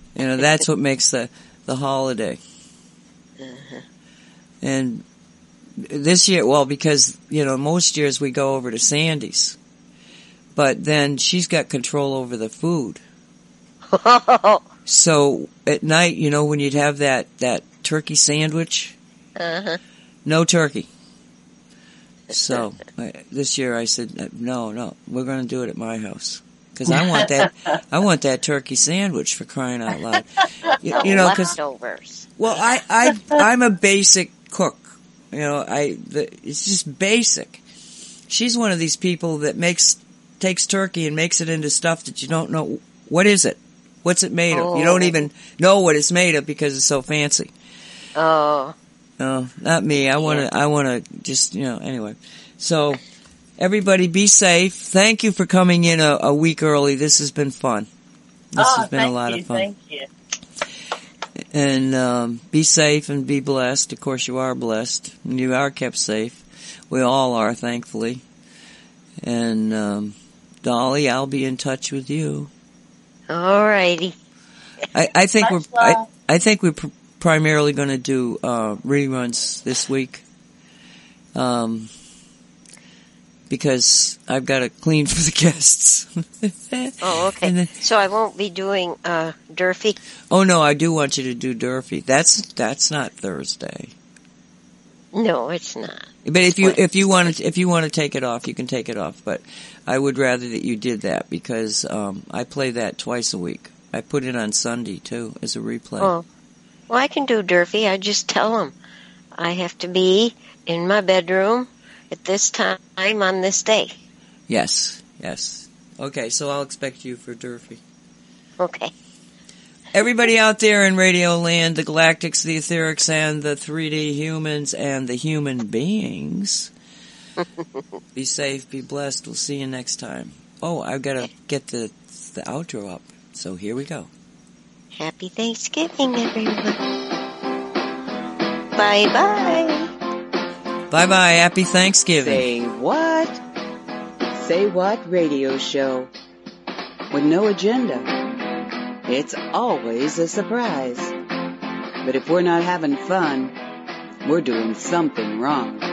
that's what makes the holiday. Uh-huh. And this year, well, because, most years we go over to Sandy's. But then she's got control over the food. So at night, when you'd have that turkey sandwich, no turkey. So this year I said, no, we're going to do it at my house. Because I want that turkey sandwich, for crying out loud. Leftovers. Well, I'm a basic cook. It's just basic. She's one of these people that takes turkey and makes it into stuff that you don't know. What is it? What's it made of? You don't even know what it's made of because it's so fancy. Oh. No, not me. I want to just, anyway. So, everybody be safe. Thank you for coming in a week early. This has been fun. This has been a lot of fun. Thank you. And be safe and be blessed. Of course, you are blessed. And you are kept safe. We all are, thankfully. And Dolly, I'll be in touch with you. All righty. I think we're primarily going to do reruns this week. Because I've got to clean for the guests. Oh, okay. So I won't be doing Durfee? Oh, no, I do want you to do Durfee. That's not Thursday. No, it's not. But if you want to take it off, you can take it off. But I would rather that you did that because I play that twice a week. I put it on Sunday too as a replay. Oh, well, I can do Durfee. I just tell them I have to be in my bedroom at this time on this day. Yes. Okay, so I'll expect you for Durfee. Okay. Everybody out there in Radio Land, the galactics, the etherics, and the 3D humans, and the human beings, be safe, be blessed. We'll see you next time. Oh, I've got to get the outro up. So here we go. Happy Thanksgiving, everyone. Bye-bye. Bye-bye. Happy Thanksgiving. Say what? Say What radio show. With no agenda. It's always a surprise. But if we're not having fun, we're doing something wrong.